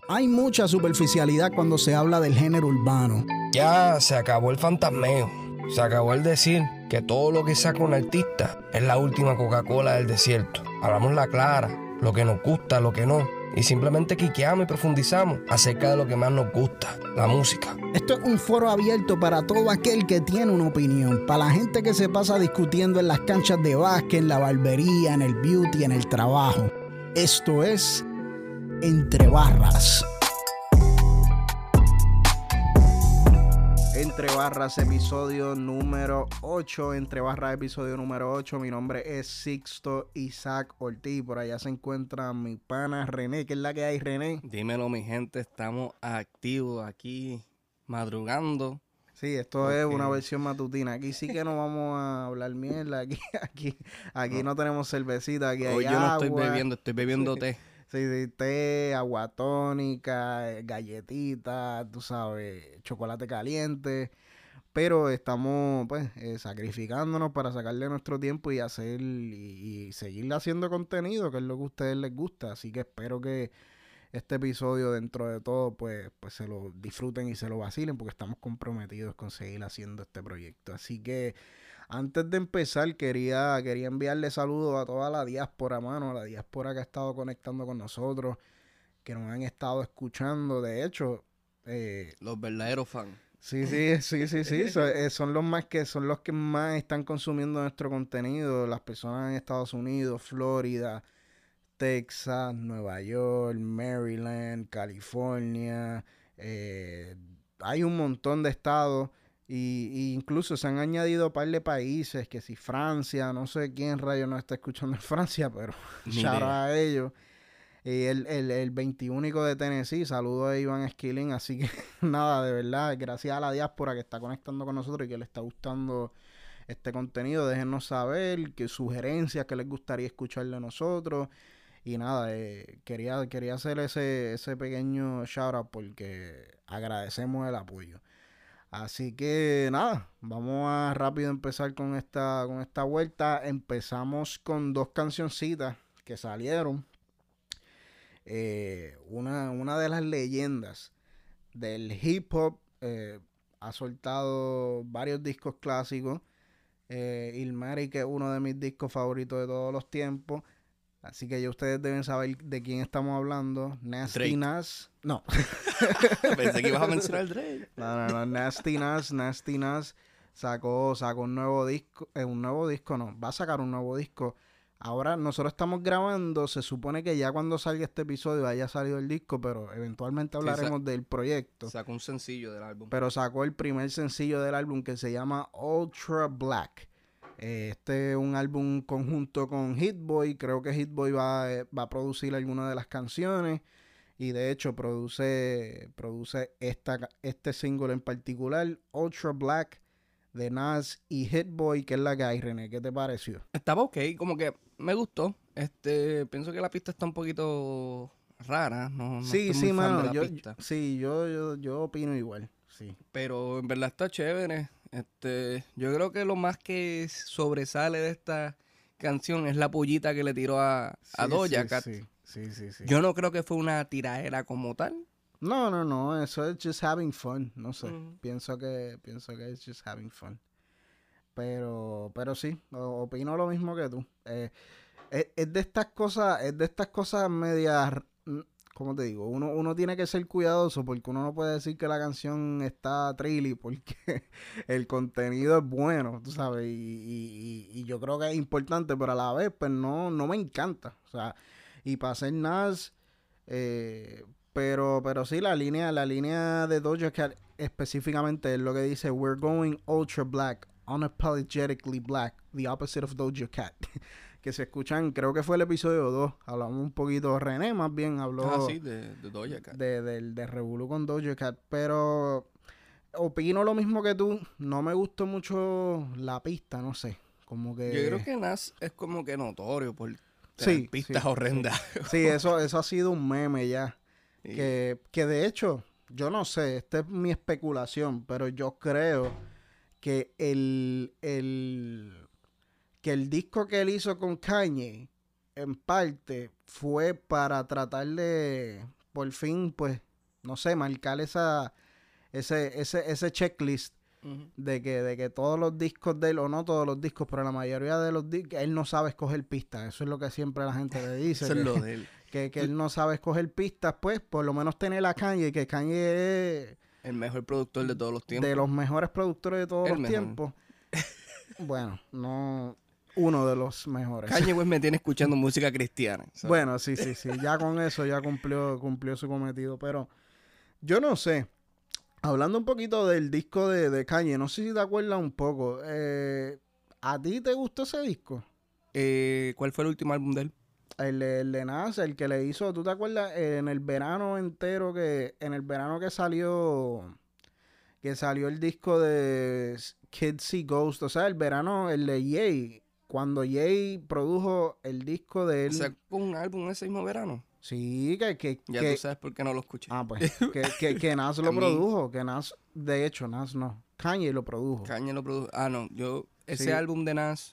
Hay mucha superficialidad cuando se habla del género urbano. Ya se acabó el fantasmeo. Se acabó el decir que todo lo que saca un artista es la última Coca-Cola del desierto. Hablamos la clara, lo que nos gusta, lo que no. Y simplemente quiqueamos y profundizamos acerca de lo que más nos gusta, la música. Esto es un foro abierto para todo aquel que tiene una opinión. Para la gente que se pasa discutiendo en las canchas de básquet, en la barbería, en el beauty, en el trabajo. Esto es Entre Barras. Entre Barras, episodio número 8. Entre Barras, episodio número 8. Mi nombre es Sixto Isaac Ortiz. Por allá se encuentra mi pana René. ¿Qué es la que hay, René? Dímelo, mi gente. Estamos activos aquí, madrugando. Sí, esto es una versión matutina. Aquí sí que no vamos a hablar mierda. Aquí no tenemos cervecita. Aquí hay Hoy yo no agua. estoy bebiendo Sí. té. Sí, té, agua tónica, galletitas, tú sabes, chocolate caliente. Pero estamos, pues, sacrificándonos para sacarle nuestro tiempo y hacer y seguir haciendo contenido, que es lo que a ustedes les gusta. Así que espero que este episodio, dentro de todo, pues se lo disfruten y se lo vacilen, porque estamos comprometidos con seguir haciendo este proyecto. Así que antes de empezar, quería enviarle saludos a toda la diáspora, mano, a la diáspora que ha estado conectando con nosotros, que nos han estado escuchando. De hecho, Los verdaderos fans. Sí. Son los que más están consumiendo nuestro contenido. Las personas en Estados Unidos, Florida, Texas, Nueva York, Maryland, California. Hay un montón de estados y incluso se han añadido un par de países, que si Francia, no sé quién rayo nos está escuchando en Francia, pero shout out a ellos. Y el 21 de Tennessee, saludo a Iván Esquilín. Así que nada, de verdad, gracias a la diáspora que está conectando con nosotros y que le está gustando este contenido. Déjenos saber qué sugerencias que les gustaría escuchar de nosotros. Y nada, quería hacer ese pequeño shout out porque agradecemos el apoyo. Así que nada, vamos a rápido empezar con esta vuelta. Empezamos con dos cancioncitas que salieron. Una de las leyendas del hip hop ha soltado varios discos clásicos. Illmatic, que es uno de mis discos favoritos de todos los tiempos. Así que ya ustedes deben saber de quién estamos hablando. Nasty Nas. No. Pensé que ibas a mencionar Drake. No. Nasty Nas sacó un nuevo disco. Va a sacar un nuevo disco. Ahora nosotros estamos grabando. Se supone que ya cuando salga este episodio haya salido el disco, pero eventualmente hablaremos del proyecto. Sacó un sencillo del álbum. Pero sacó el primer sencillo del álbum, que se llama Ultra Black. Este es un álbum conjunto con Hit Boy. Creo que Hit Boy va a producir alguna de las canciones. Y de hecho produce este single en particular, Ultra Black, de Nas y Hit Boy. Que es la que hay, René. ¿Qué te pareció? Estaba ok, como que me gustó. Pienso que la pista está un poquito rara. No Sí, estoy muy fan de la yo, pista. yo opino igual. Sí. Pero en verdad está chévere. Yo creo que lo más que sobresale de esta canción es la pullita que le tiró a Doja Cat. Sí. Yo no creo que fue una tiraera como tal. No, eso es just having fun, no sé. Pienso que es just having fun. Pero sí, opino lo mismo que tú. Es de estas cosas medias, ¿cómo te digo? Uno tiene que ser cuidadoso, porque uno no puede decir que la canción está trilly, porque el contenido es bueno, tú sabes, y yo creo que es importante, pero a la vez, pues no me encanta. O sea, y para hacer Nas, pero sí, la línea de Doja Cat específicamente es lo que dice: "We're going ultra black, unapologetically black, the opposite of Doja Cat." Que se escuchan, creo que fue el episodio 2, hablamos un poquito, René más bien habló de Doja Cat. de Revolú con Doja Cat, pero opino lo mismo que tú. No me gustó mucho la pista, no sé, como que... Yo creo que Nas es como que notorio por Sí, pistas sí, horrendas. Sí, eso ha sido un meme ya. Sí. Que de hecho, yo no sé, esta es mi especulación, pero yo creo que el disco que él hizo con Kanye, en parte, fue para tratar de por fin, pues, no sé, marcar ese checklist de que todos los discos de él, o no todos los discos, pero la mayoría de los discos, él no sabe escoger pistas. Eso es lo que siempre la gente le dice. Eso es lo de él. Que él no sabe escoger pistas, pues, por lo menos tener a Kanye, que Kanye es el mejor productor de todos los tiempos. de los mejores productores de todos los tiempos. Bueno, no... Uno de los mejores. Kanye West me tiene escuchando música cristiana, ¿sabes? Bueno, sí. Ya con eso ya cumplió su cometido. Pero yo no sé. Hablando un poquito del disco de Kanye, no sé si te acuerdas un poco. ¿A ti te gustó ese disco? ¿Cuál fue el último álbum de él? El de Nas, el que le hizo, ¿tú te acuerdas? En el verano entero en el verano que salió el disco de Kids See Ghost, o sea, el verano, el de Ye, cuando Ye produjo el disco de él. ¿Sacó un álbum ese mismo verano? Sí, Ya tú sabes por qué no lo escuché. Ah, pues, que Nas lo produjo, que Nas, de hecho, Nas no, Kanye lo produjo. Kanye lo produjo. Ah, no, ese álbum de Nas,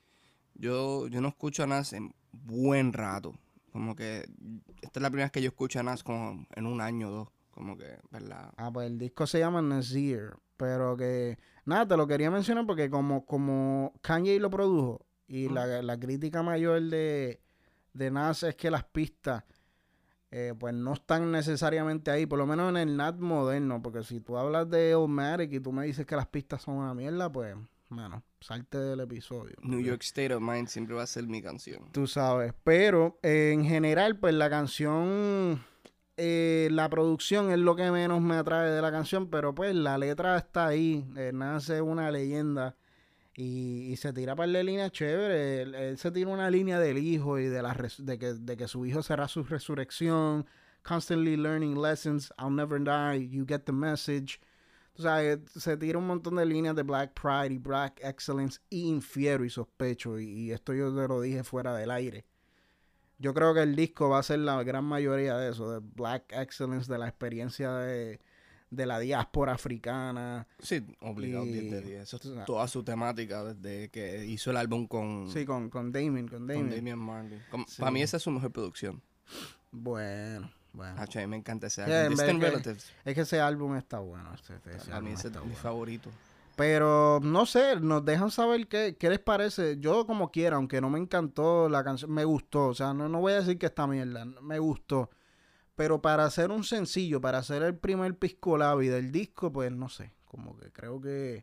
yo no escucho a Nas en buen rato. Como que esta es la primera vez que yo escucho a Nas como en un año o dos. Como que, ¿verdad? Ah, pues el disco se llama Nasir, pero que... Nada, te lo quería mencionar porque como Kanye lo produjo y la crítica mayor de Nas es que las pistas pues no están necesariamente ahí, por lo menos en el Nas moderno, porque si tú hablas de Illmatic y tú me dices que las pistas son una mierda, pues, bueno, salte del episodio. New York State of Mind siempre va a ser mi canción. Tú sabes, pero en general, pues la canción... la producción es lo que menos me atrae de la canción, pero pues la letra está ahí. Nace una leyenda y se tira para la línea chévere. Él se tira una línea del hijo y de que su hijo será su resurrección. Constantly learning lessons, I'll never die, you get the message. O sea, se tira un montón de líneas de Black Pride y Black Excellence y Infiero y Sospecho. Y esto yo te lo dije fuera del aire. Yo creo que el disco va a ser la gran mayoría de eso, de Black Excellence, de la experiencia de la diáspora africana. Sí, obligado 10 de 10. Eso es toda su temática desde que hizo el álbum con... Sí, con Damien. Con Damian Marley. Sí. Para mí esa es su mejor producción. Bueno. A mí me encanta ese álbum. Distant Relatives. Es que ese álbum está bueno. A mí ese es mi favorito. Pero, no sé, nos dejan saber qué les parece. Yo como quiera, aunque no me encantó la canción, me gustó. O sea, no voy a decir que está mierda, me gustó. Pero para hacer un sencillo, para hacer el primer pisco labi del disco, pues no sé. Como que creo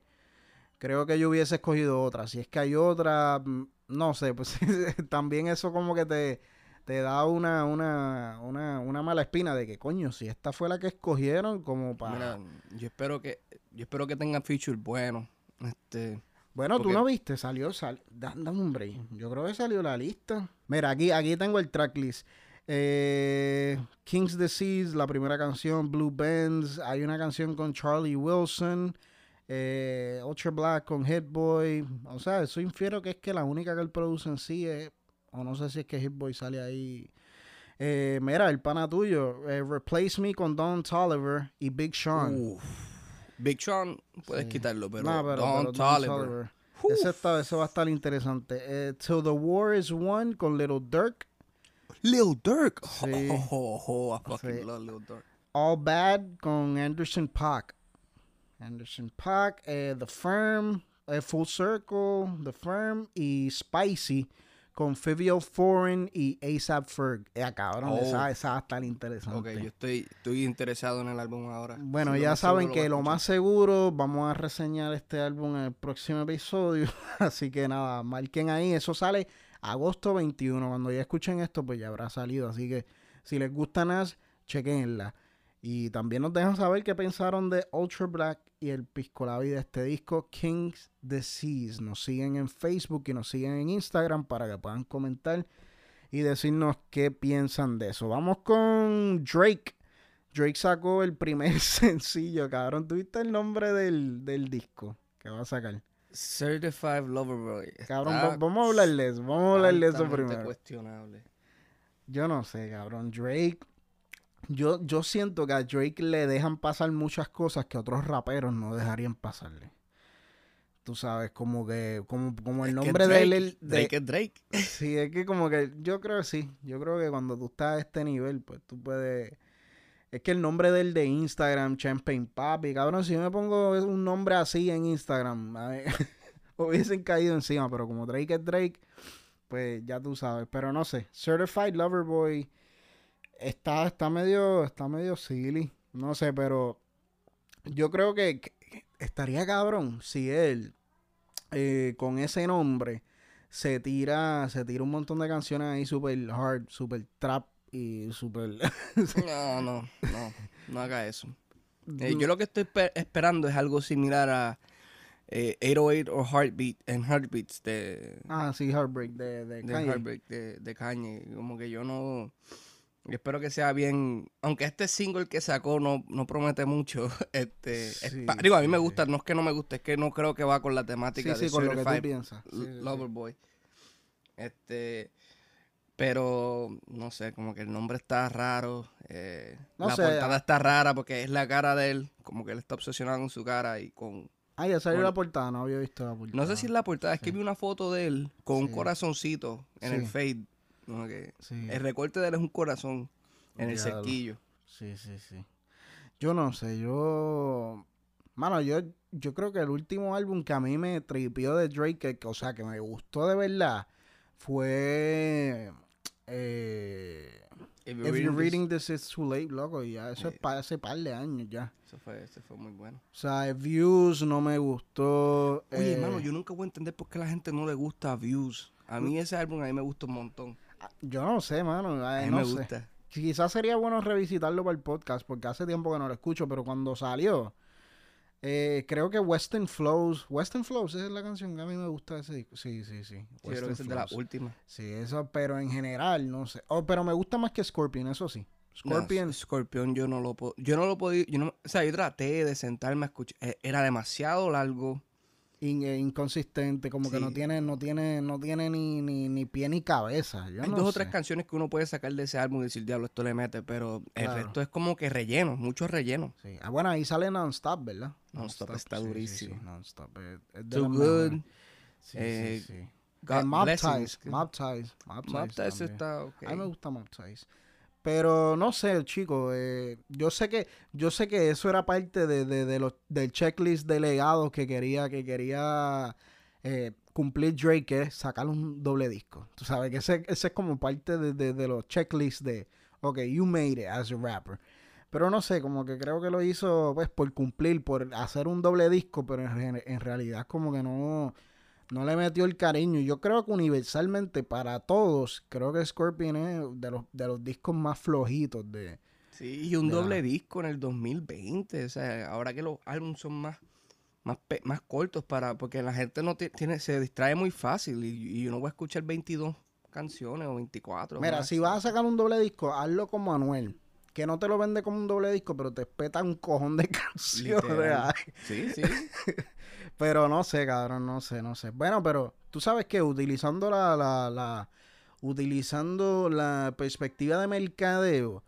que yo hubiese escogido otra. Si es que hay otra, no sé, pues también eso como que te da una mala espina de que, coño, si esta fue la que escogieron como para... Mira, yo espero que tengan feature bueno. Bueno, porque... tú no viste, dame un break. Yo creo que salió la lista. Mira, aquí tengo el tracklist. King's Disease, la primera canción, Blue Benz. Hay una canción con Charlie Wilson. Ultra Black con Hit Boy. O sea, eso infiero que es que la única que él produce en sí es... O no sé si es que Hit Boy sale ahí. Mira, el pana tuyo. Replace Me con Don Toliver y Big Sean. Big Sean, puedes quitarlo, pero, pero Don Toliver. Eso va a estar interesante. Till the War is Won con Little Durk. Lil Durk. Sí. I fucking love Lil Durk. All Bad con Anderson .Paak. The Firm, Full Circle, The Firm y Spicy con Fivio Foreign y A$AP Ferg. Cabrón, esa va a estar interesante. Ok, yo estoy interesado en el álbum ahora. Bueno, sí, ya saben que lo más seguro vamos a reseñar este álbum en el próximo episodio. Así que nada, marquen ahí. Eso sale agosto 21. Cuando ya escuchen esto, pues ya habrá salido. Así que si les gusta Nas, chequenla. Y también nos dejan saber qué pensaron de Ultra Black y el pisco labi de este disco, King's Disease. Nos siguen en Facebook y nos siguen en Instagram para que puedan comentar y decirnos qué piensan de eso. Vamos con Drake. Drake sacó el primer sencillo, cabrón. ¿Tuviste el nombre del disco que va a sacar? Certified Lover Boy. Cabrón, vamos a hablar de eso. Vamos a hablar de eso primero. Cuestionable. Yo no sé, cabrón. Drake... Yo siento que a Drake le dejan pasar muchas cosas que otros raperos no dejarían pasarle. Tú sabes, como el nombre de él... Drake es Drake. Sí, es que como que yo creo que sí. Yo creo que cuando tú estás a este nivel, pues tú puedes Es que el nombre del de Instagram, Champagne Papi, cabrón, si yo me pongo un nombre así en Instagram, a ver, hubiesen caído encima, pero como Drake es Drake, pues ya tú sabes. Pero no sé, Certified Lover Boy está medio silly, no sé, pero yo creo que estaría cabrón si él, con ese nombre, se tira un montón de canciones ahí super hard, super trap y super... No haga eso. Yo lo que estoy esperando es algo similar a 808 o Heartbeats sí, Heartbreak de Kanye. Heartbreak de Kanye. Como que yo no... Espero que sea bien... Aunque este single que sacó no promete mucho. Digo, a mí me gusta. No es que no me guste, es que no creo que va con la temática de con lo que tú Certified piensas. Loverboy. Pero, no sé, como que el nombre está raro. La portada está rara porque es la cara de él. Como que él está obsesionado con su cara y con... ya salió la portada, no había visto la portada. No sé si es la portada, es que vi una foto de él con un corazoncito en el fade. Como que el recorte de él es un corazón en el cerquillo. Sí. Yo no sé, Mano, yo creo que el último álbum que a mí me tripió de Drake, o sea, que me gustó de verdad, fue... If You're Reading This It's Too Late, loco, y ya eso es hace par de años ya. Eso fue muy bueno. O sea, Views no me gustó. Oye, hermano, yo nunca voy a entender por qué a la gente no le gusta Views. A mí ese álbum a mí me gusta un montón. Yo no sé, mano. A mí me gusta. Quizás sería bueno revisitarlo para el podcast, porque hace tiempo que no lo escucho, pero cuando salió, creo que Western Flows es la canción que a mí me gusta de ese disco. Sí. Creo que es de la última. Sí, eso, pero en general, no sé. Pero me gusta más que Scorpion, eso sí. Scorpion yo no lo podía, o sea, yo traté de sentarme a escuchar, era demasiado largo. Inconsistente, como que no tiene ni pie ni cabeza. Hay dos o tres canciones que uno puede sacar de ese álbum y decir, diablo, esto le mete, pero el resto es como que relleno, mucho relleno. Sí. Bueno, ahí sale Non-Stop, ¿verdad? Non-Stop está durísimo. Sí, Non-Stop es Too Good. Sí. Mob Ties está ok. A mí me gusta Mob Ties. Pero no sé, chicos, yo sé que eso era parte del checklist de legados que quería cumplir Drake, que es sacar un doble disco. Tú sabes que ese es como parte de los checklists de, ok, you made it as a rapper. Pero no sé, como que creo que lo hizo pues por cumplir, por hacer un doble disco, pero en realidad como que no le metió el cariño. Yo creo que universalmente para todos, creo que Scorpion es de los discos más flojitos de... Sí, y un doble disco en el 2020. O sea, ahora que los álbumes son más cortos porque la gente no se distrae muy fácil y uno va a escuchar 22 canciones o 24. Mira, si vas a sacar un doble disco, hazlo como Anuel. Que no te lo vende como un doble disco, pero te peta un cojón de canciones. Sí. Pero no sé, cabrón, no sé. Bueno, pero tú sabes que utilizando la perspectiva de mercadeo,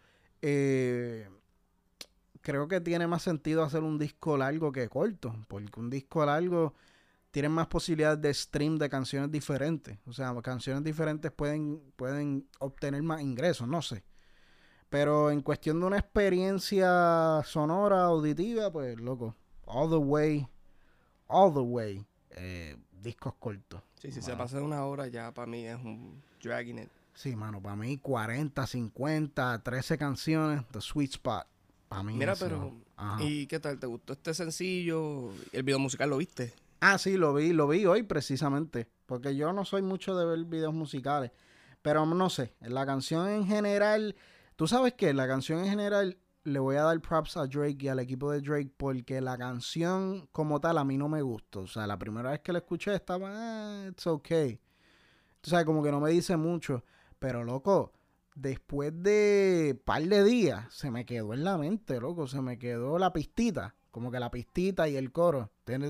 creo que tiene más sentido hacer un disco largo que corto, porque un disco largo tiene más posibilidades de stream de canciones diferentes. O sea, canciones diferentes pueden obtener más ingresos, no sé. Pero en cuestión de una experiencia sonora, auditiva, pues, loco, all the way, discos cortos. Sí, si se pasa de una hora ya para mí es un dragging it. Sí, mano, para mí 40, 50, 13 canciones, the sweet spot. Para mí. Mira, pero, ¿y qué tal? ¿Te gustó este sencillo? ¿El video musical lo viste? Sí, lo vi hoy precisamente, porque yo no soy mucho de ver videos musicales, pero no sé, la canción en general, tú sabes que la canción en general le voy a dar props a Drake y al equipo de Drake porque la canción como tal a mí no me gustó. O sea, la primera vez que la escuché estaba, it's okay. Tú sabes, como que no me dice mucho. Pero, loco, después de par de días se me quedó en la mente, loco. Se me quedó la pistita. Como que la pistita y el coro.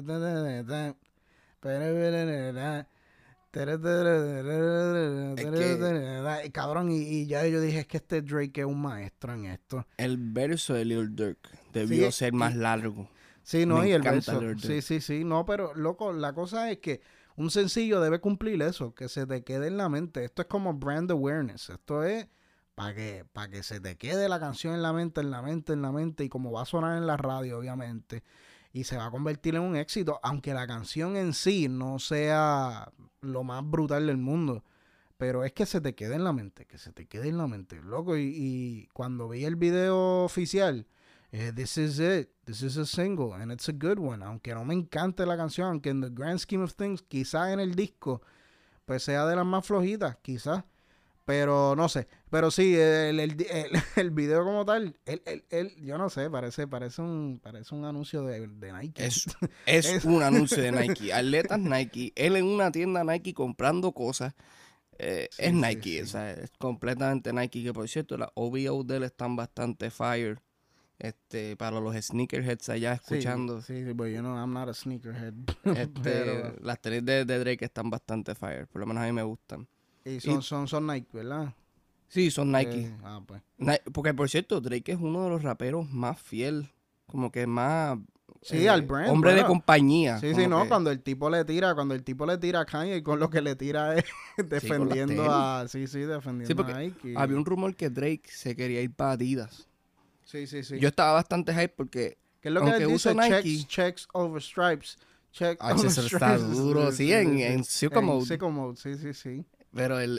Cabrón, y ya yo dije, es que este Drake es un maestro en esto. El verso de Lil Durk debió ser más largo. Sí, no, y el verso. Sí, no, pero loco, la cosa es que un sencillo debe cumplir eso, que se te quede en la mente. Esto es como brand awareness. Esto es para que se te quede la canción en la mente, y como va a sonar en la radio, obviamente, y se va a convertir en un éxito, aunque la canción en sí no sea lo más brutal del mundo. Pero es que se te quede en la mente, que se te quede en la mente, loco. Y cuando vi el video oficial, this is it, this is a single, and it's a good one. Aunque no me encante la canción, aunque en the grand scheme of things, quizás en el disco, pues sea de las más flojitas, quizás. Pero no sé, pero sí, el video como tal, yo no sé, parece un anuncio de Nike. Es un anuncio de Nike. Atletas Nike. Él en una tienda Nike comprando cosas. Sí, es sí, Nike, sí. o sea, es completamente Nike. Que por cierto, las OVO de él están bastante fire. Para los sneakerheads allá escuchando. Sí, pues I'm not a sneakerhead. Pero, Las tenis de Drake están bastante fire. Por lo menos a mí me gustan. y son Nike, ¿verdad? Sí, son Nike. Pues. Porque por cierto, Drake es uno de los raperos más fiel. Como que más... Sí, al brand. Hombre de bueno. compañía. Sí, sí, no, cuando el tipo le tira a Kanye, con lo que le tira es defendiendo a... Sí, defendiendo a Nike. Había un rumor que Drake se quería ir para Adidas. Sí. Yo estaba bastante hype porque... ¿Qué es lo que él dice? Checks over stripes. Eso está duro. Sí, en Sicko Mode. En Sicko Mode, sí. Pero él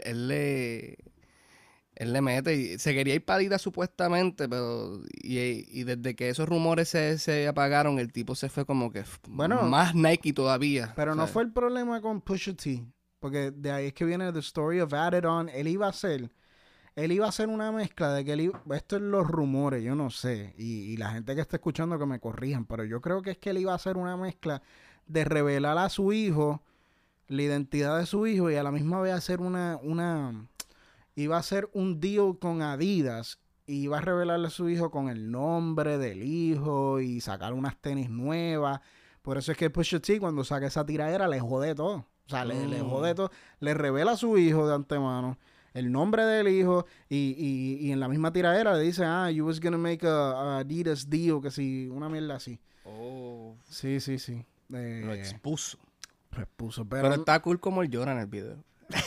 le mete y se quería ir para Adidas supuestamente, pero y desde que esos rumores se apagaron, el tipo se fue como que más Nike todavía. Pero no fue el problema con Pusha T, porque de ahí es que viene The Story of Added On. Él iba a hacer una mezcla de que esto es los rumores, yo no sé, y la gente que está escuchando que me corrijan, pero yo creo que es que él iba a hacer una mezcla de revelar a su hijo la identidad de su hijo y a la misma vez hacer iba a hacer un deal con Adidas y iba a revelarle a su hijo con el nombre del hijo y sacar unas tenis nuevas. Por eso es que Pusha T cuando saca esa tiradera le jode todo. O sea, le jode todo. Le revela a su hijo de antemano el nombre del hijo y en la misma tiradera le dice, you was gonna make a Adidas deal, que si, una mierda así. Oh. Sí. Lo expuso. Pero está cool como él llora en el video.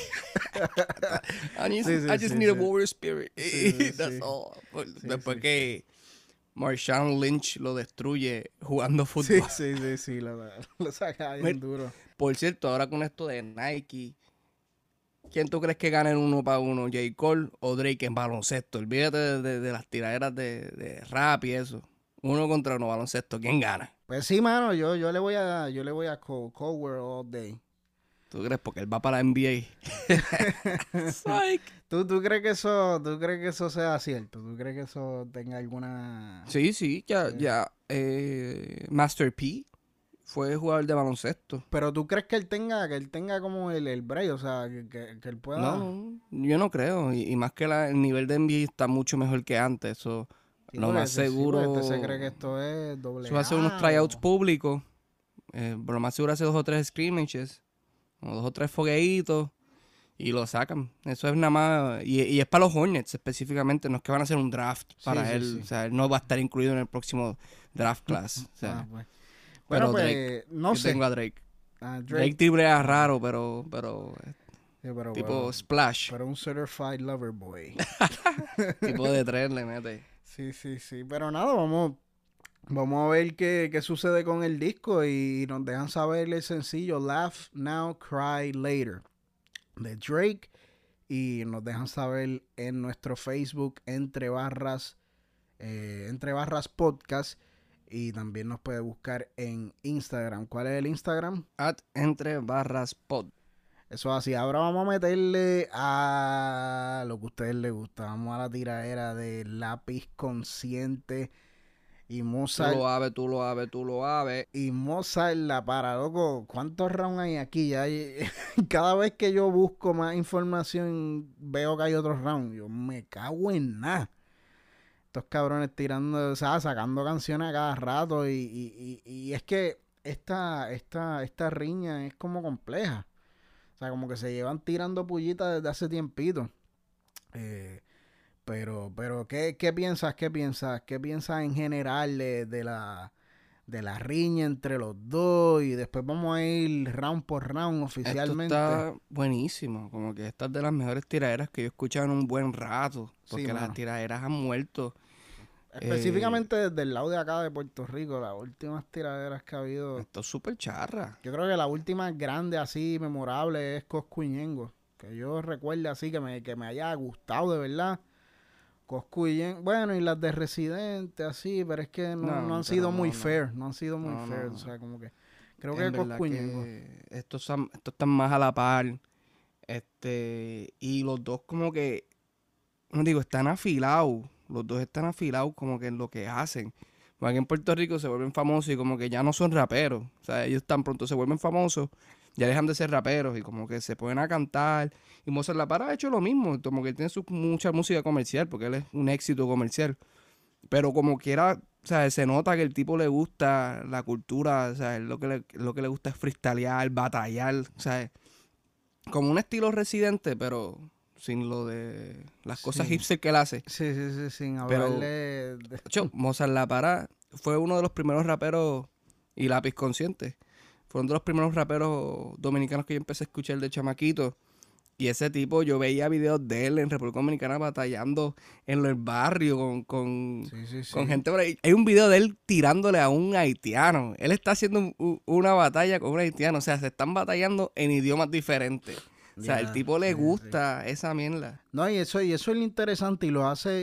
I just need a warrior spirit. That's all. Después que Marshawn Lynch lo destruye jugando fútbol. Sí, lo saca bien duro. Por cierto, ahora con esto de Nike, ¿quién tú crees que gane en 1-1? ¿J. Cole o Drake en baloncesto? Olvídate de las tiraderas de rap y eso. 1 contra 1 baloncesto. ¿Quién gana? Pues sí, mano, yo le voy a Cole World all day. ¿Tú crees? Porque él va para la NBA. ¿Tú crees que eso sea cierto? ¿Tú crees que eso tenga alguna...? Sí, ya. Master P fue jugador de baloncesto. Pero ¿tú crees que él tenga como el break? O sea, que él pueda... No, yo no creo. Y más que el nivel de NBA está mucho mejor que antes. Eso, lo más seguro... se cree que esto es doble. Se va a hacer unos tryouts públicos. Por lo más seguro hace 2 o 3 scrimmages. O 2 o 3 fogueitos. Y lo sacan. Eso es nada más... Y es para los Hornets específicamente. No es que van a hacer un draft para él. Sí. O sea, él no va a estar incluido en el próximo draft class. O sea, pues. Pero pues, Drake, no sé. Tengo a Drake. Drake tibrea raro, pero tipo Splash. Pero un certified lover boy. Tipo de 3 le mete. Sí. Pero nada, vamos a ver qué sucede con el disco y nos dejan saber el sencillo Laugh Now, Cry Later de Drake y nos dejan saber en nuestro Facebook Entre Barras Podcast y también nos puede buscar en Instagram. ¿Cuál es el Instagram? @EntreBarrasPod. Eso es así. Ahora vamos a meterle a lo que a ustedes les gusta. Vamos a la tiradera de Lápiz Consciente y Mozart. Tú lo aves. Y Mozart la para, loco. ¿Cuántos rounds hay aquí? Cada vez que yo busco más información, veo que hay otros rounds. Yo me cago en nada. Estos cabrones tirando, o sea, sacando canciones a cada rato. Y es que esta riña es como compleja. O sea, como que se llevan tirando pullitas desde hace tiempito. Pero ¿qué piensas? ¿Qué piensas en general de de la riña entre los dos y después vamos a ir round por round oficialmente. Esto está buenísimo, como que esta es de las mejores tiraderas que yo he escuchado en un buen rato, porque Sí, las mano. tiraderas han muerto. Específicamente desde el lado de acá de Puerto Rico, las últimas tiraderas que ha habido. Esto es súper charra. Yo creo que la última grande así, memorable, es Coscu y Ñengo. Que yo recuerde así, que me haya gustado de verdad. Coscu y Ñengo. Bueno, y las de Residente, así, pero es que no han sido muy fair. No han sido muy fair. O sea, como que creo que En verdad Coscu y Ñengo. que estos están más a la par. Y los dos como que, no digo, están afilados. Los dos están afilados como que en lo que hacen. Porque aquí en Puerto Rico se vuelven famosos y como que ya no son raperos. O sea, ellos tan pronto se vuelven famosos, ya dejan de ser raperos y como que se ponen a cantar. Y Mozart La Para ha hecho lo mismo, como que él tiene mucha música comercial, porque él es un éxito comercial. Pero como quiera, o sea, se nota que el tipo le gusta la cultura, o sea, lo que le gusta es freestylear, batallar, o sea, como un estilo Residente, pero sin lo de las cosas Sí. hipster que él hace. Sí, sin Pero, hablarle de hecho, Mozart La Para fue uno de los primeros raperos, y Lápiz Consciente, fue uno de los primeros raperos dominicanos que yo empecé a escuchar de chamaquito. Y ese tipo, yo veía videos de él en República Dominicana batallando en el barrio con gente por ahí. Hay un video de él tirándole a un haitiano. Él está haciendo una batalla con un haitiano. O sea, se están batallando en idiomas diferentes. O sea, el tipo le gusta esa mierda. No, y eso es lo interesante y lo hace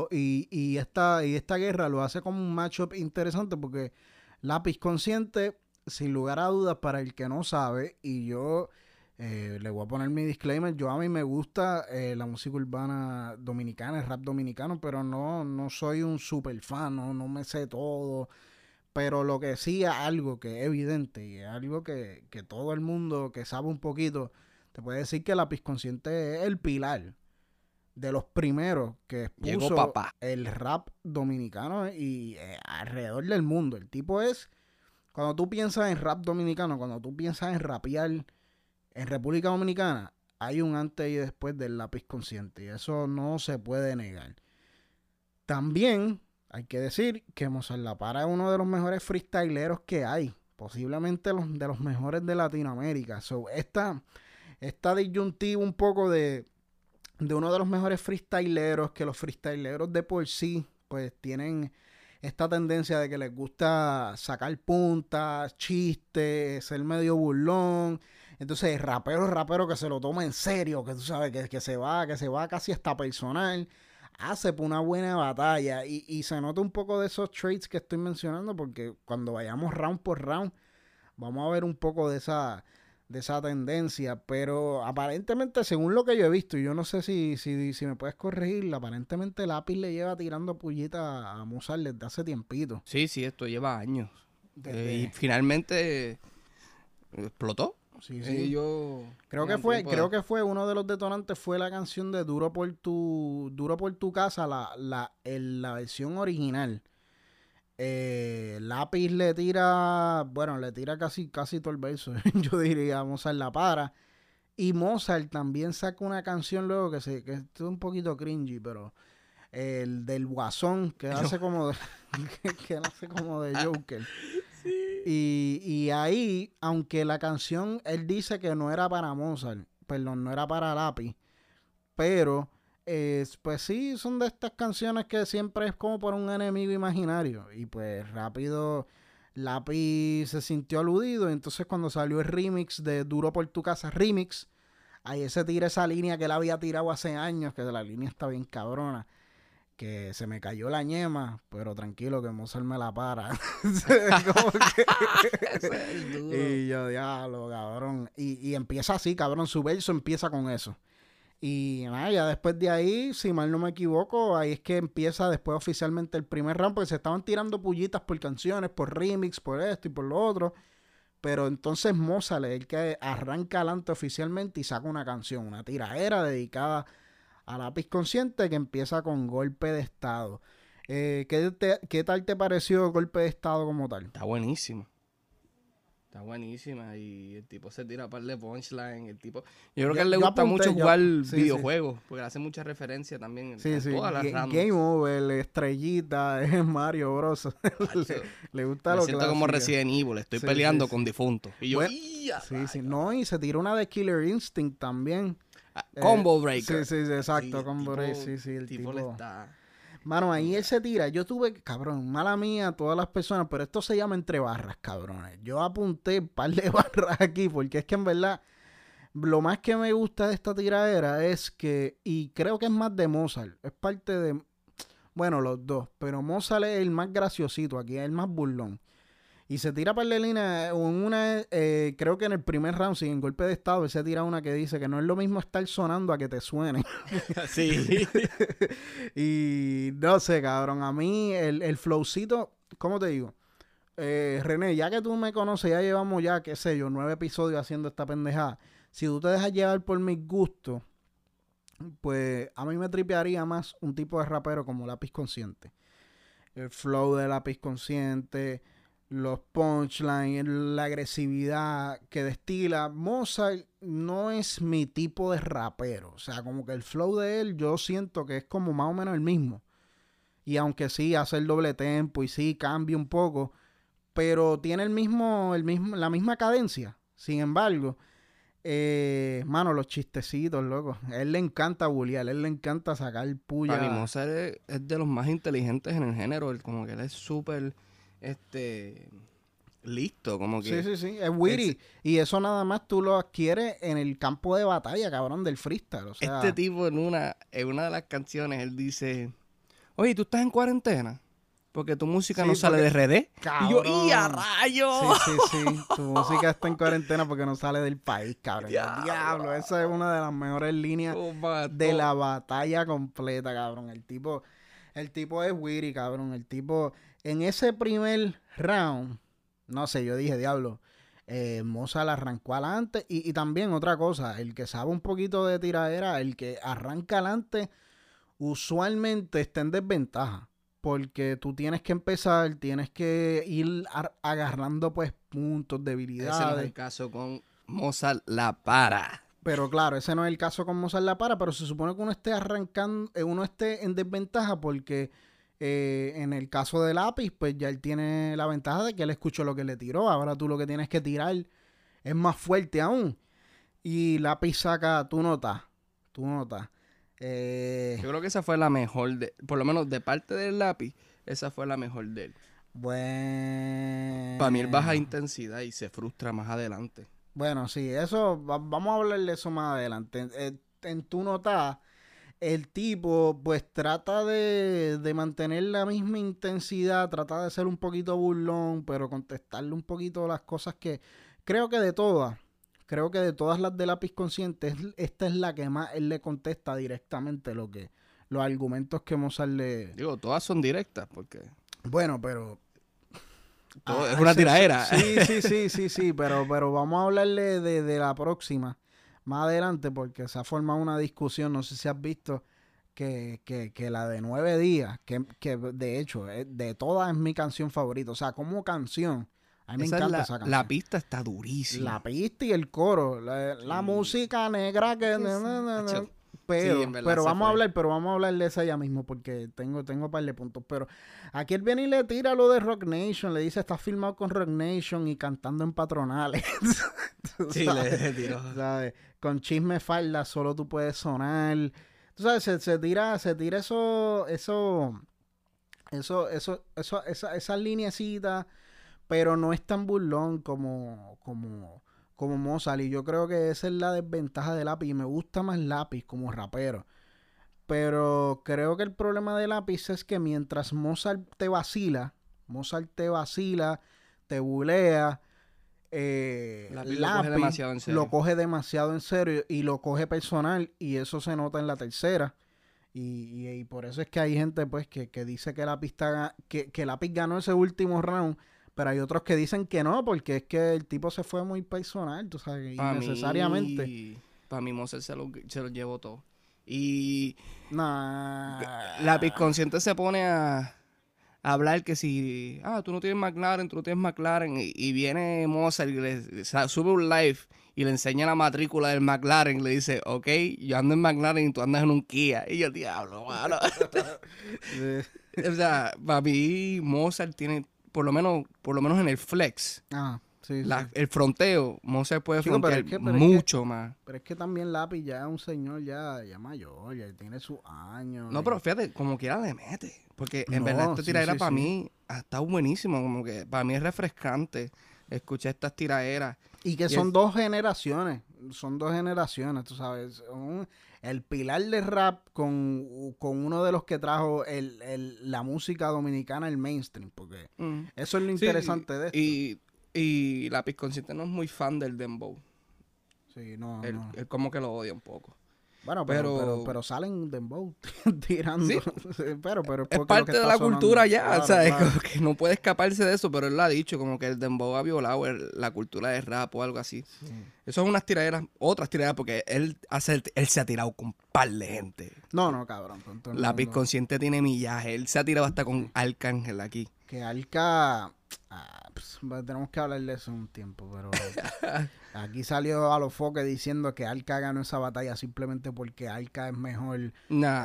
y esta guerra lo hace como un matchup interesante porque Lápiz Consciente, sin lugar a dudas, para el que no sabe, y yo le voy a poner mi disclaimer, a mí me gusta la música urbana dominicana, el rap dominicano, pero no soy un super fan, no me sé todo, pero lo que sí es algo que es evidente y es algo que todo el mundo que sabe un poquito te puede decir que Lápiz Consciente es el pilar de los primeros que Llegó expuso papá. el rap dominicano y alrededor del mundo. El tipo es, cuando tú piensas en rap dominicano, cuando tú piensas en rapear en República Dominicana, hay un antes y después del Lápiz Consciente y eso no se puede negar. También hay que decir que Mozart La Para es uno de los mejores freestyleros que hay, posiblemente de los mejores de Latinoamérica. So, esta disyuntiva un poco de uno de los mejores freestyleros, que los freestyleros de por sí, pues tienen esta tendencia de que les gusta sacar puntas, chistes, ser medio burlón. Entonces, rapero que se lo toma en serio, que tú sabes, que se va casi hasta personal, hace una buena batalla. Y se nota un poco de esos traits que estoy mencionando, porque cuando vayamos round por round, vamos a ver un poco de esa tendencia, pero aparentemente, según lo que yo he visto, y yo no sé si me puedes corregir, aparentemente Lápiz le lleva tirando pullita a Mozart desde hace tiempito. Sí, esto lleva años. Y finalmente explotó. Sí. Yo Creo que fue uno de los detonantes, fue la canción de Duro por tu casa, la versión original. Lápiz le tira casi todo el verso, yo diría, Mozart La Para. Y Mozart también saca una canción luego que es un poquito cringy, pero el del Guasón, que hace como de, que hace como de Joker. Y ahí, aunque la canción, él dice que no era para Mozart, perdón, no era para Lápiz, pero pues sí, son de estas canciones que siempre es como por un enemigo imaginario. Y pues rápido Lápiz se sintió aludido. Entonces cuando salió el remix de Duro por tu casa remix, ahí se tira esa línea que él había tirado hace años, que la línea está bien cabrona, que se me cayó la ñema, pero tranquilo que Mozart me la para. Y yo, diablo, cabrón. Y empieza así, cabrón, su verso empieza con eso. Y nada, ya después de ahí, si mal no me equivoco, ahí es que empieza después oficialmente el primer round, porque se estaban tirando pullitas por canciones, por remix, por esto y por lo otro. Pero entonces Mozart es el que arranca adelante oficialmente y saca una canción, una tiradera dedicada a Lápiz Consciente que empieza con Golpe de Estado. ¿Qué tal te pareció Golpe de Estado como tal? Está buenísimo. Está buenísima y el tipo se tira a par de punchline. El tipo, yo creo que a él le Yo gusta apunté, mucho jugar sí, videojuegos porque le hace mucha referencia también Sí, en sí. todas las randoms. Game Over, Estrellita, es Mario Bros. le gusta Me lo siento como clásico. Resident Evil, estoy Sí, peleando sí, con sí. difuntos. Y yo, Bueno, ¡ya, sí, sí. rayos! No, y se tiró una de Killer Instinct también. Combo Sí, Breaker. sí, sí, exacto, el Combo Breaker, sí, sí, el tipo tipo. le está... Mano, ahí él se tira. Yo tuve, cabrón, mala mía, todas las personas, pero esto se llama entre barras, cabrones. Yo apunté un par de barras aquí, porque es que en verdad, lo más que me gusta de esta tiradera es que, y creo que es más de Mozart, es parte de, bueno, los dos, pero Mozart es el más graciosito aquí, es el más burlón. Y se tira par de líneas, creo que en el primer round, sin golpe de estado, él se tira una que dice que no es lo mismo estar sonando a que te suene. Sí. Y no sé, cabrón, a mí el flowcito, ¿cómo te digo? René, ya que tú me conoces, ya llevamos ya, qué sé yo, 9 episodios haciendo esta pendejada. Si tú te dejas llevar por mis gustos, pues a mí me tripearía más un tipo de rapero como Lápiz Consciente. El flow de Lápiz Consciente, los punchlines, la agresividad que destila. Mozart no es mi tipo de rapero. O sea, como que el flow de él yo siento que es como más o menos el mismo. Y aunque sí hace el doble tempo y sí cambia un poco, pero tiene la misma cadencia. Sin embargo, mano, los chistecitos, loco. A él le encanta bullear, a él le encanta sacar puya. Para mí Mozart es de los más inteligentes en el género. Como que él es súper, listo. Como que... Sí, sí, sí, es witty. Y eso nada más tú lo adquieres en el campo de batalla, cabrón, del freestyle. O sea, Este tipo en una de las canciones, él dice... Oye, ¿tú estás en cuarentena? Porque tu música Sí, no sale porque- de RD. cabrón. Y yo, ¡y a rayos! Sí, sí, sí. Tu música está en cuarentena porque no sale del país, cabrón. Diablo, esa es una de las mejores líneas Oh, mató. de la batalla completa, cabrón. El tipo es witty, cabrón. El tipo, en ese primer round, no sé, yo dije, diablo, Mozart arrancó adelante. Y también otra cosa, el que sabe un poquito de tiradera, el que arranca adelante, usualmente está en desventaja. Porque tú tienes que empezar, tienes que ir agarrando pues puntos, Ese no es debilidades. el caso con Mozart La Para. Pero claro, ese no es el caso con Mozart La Para, pero se supone que uno esté arrancando, uno esté en desventaja porque en el caso de Lápiz, pues ya él tiene la ventaja de que él escuchó lo que le tiró. Ahora tú lo que tienes que tirar es más fuerte aún. Y Lápiz saca tu nota. Yo creo que esa fue la mejor, por lo menos de parte del Lápiz, esa fue la mejor de él. Bueno. Para mí él baja intensidad y se frustra más adelante. Bueno, sí, eso, vamos a hablar de eso más adelante. En tu nota, el tipo pues trata de mantener la misma intensidad, trata de ser un poquito burlón, pero contestarle un poquito las cosas que creo que de todas las de Lápiz Consciente, esta es la que más él le contesta directamente los argumentos que Mozart le... Digo, todas son directas porque Bueno, pero... es una tiradera. Sí, pero vamos a hablarle de la próxima más adelante porque se ha formado una discusión, no sé si has visto que la de 9 días, que de hecho de todas es mi canción favorita, o sea, como canción, a mí me encanta esa canción. La pista está durísima. La pista y el coro, la música negra que... Acho. Pero, Sí, en verdad pero se vamos a fue. hablar, pero vamos a hablar de esa ya mismo porque tengo un par de puntos. Pero aquí él viene y le tira lo de Rock Nation, le dice está filmado con Rock Nation y cantando en patronales. Tú Sí, sabes, le tiró. ¿sabes? Con chisme falda solo tú puedes sonar. Tú sabes, se tira esa lineecita, pero no es tan burlón como Mozart. Y yo creo que esa es la desventaja de Lápiz. Y me gusta más Lápiz como rapero. Pero creo que el problema de Lápiz es que mientras Mozart te vacila, te bulea, Lápiz lo coge demasiado en serio. lo coge demasiado en serio y lo coge personal. Y eso se nota en la tercera. Y por eso es que hay gente pues que dice que Lápiz ganó ese último round. Pero hay otros que dicen que no, porque es que el tipo se fue muy personal, tú sabes, innecesariamente. Para mí Mozart se lo llevó todo. Y Nah. Lápiz Consciente se pone a hablar que si, tú no tienes McLaren, y viene Mozart y sube un live y le enseña la matrícula del McLaren, y le dice, ok, yo ando en McLaren y tú andas en un Kia. Y yo, diablo, mano. O sea, para mí Mozart tiene, por lo menos en el flex, sí. el fronteo, Mozart puede Chico, frontear mucho más. Pero es que también Lápiz ya es un señor ya mayor, ya tiene sus años. No, pero fíjate, como quiera le mete. Porque en verdad esta tiradera para mí ha estado buenísimo. Como que para mí es refrescante escuchar estas tiraderas. Y que son dos generaciones. Tú sabes. El pilar de rap con uno de los que trajo la música dominicana al mainstream. Porque eso es lo interesante de esto. Y Lápiz Consciente no es muy fan del dembow. Sí, no. Él como que lo odia un poco. Bueno, pero salen dembow tirando. Sí. pero es parte de la cultura ya, claro, ¿sabes? Claro. Como que no puede escaparse de eso, pero él lo ha dicho, como que el dembow ha violado la cultura de rap o algo así. Sí. Eso es otras tiraderas, porque él se ha tirado con un par de gente. No, cabrón. Lápiz Consciente tiene millaje. Él se ha tirado hasta con Arcángel aquí. Que Alca... pues, tenemos que hablar de eso un tiempo, pero aquí salió a los foques diciendo que Alca ganó esa batalla simplemente porque Alca es mejor,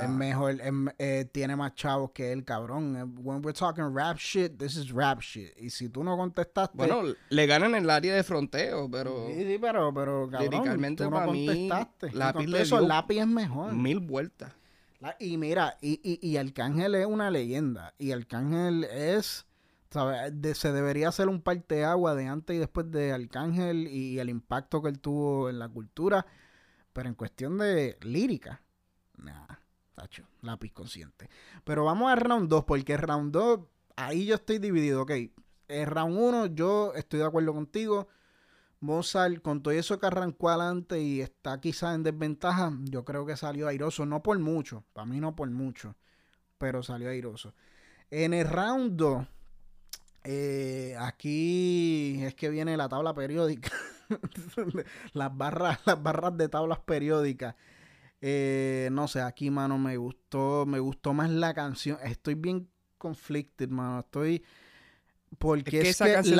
tiene más chavos que él, cabrón. When we're talking rap shit, this is rap shit. Y si tú no contestaste... Bueno, le ganan en el área de fronteo, pero... Sí, pero cabrón, líricamente tú no contestaste. Lápiz le dio Lápiz es mejor. 1000 vueltas. Y mira, y Arcángel es una leyenda. Y Arcángel es... ¿sabes? Se debería hacer un parteagua de antes y después de Arcángel y el impacto que él tuvo en la cultura. Pero en cuestión de lírica, tacho, Lápiz Consciente. Pero vamos a round 2, porque round 2, ahí yo estoy dividido, ok. En round 1 yo estoy de acuerdo contigo. Mozart, con todo eso que arrancó adelante y está quizás en desventaja, yo creo que salió airoso, no por mucho, para mí no por mucho, pero salió airoso. En el round 2, aquí es que viene la tabla periódica, las barras de tablas periódicas. No sé, aquí, mano, me gustó más la canción. Estoy bien conflicted, mano, porque es que esa canción,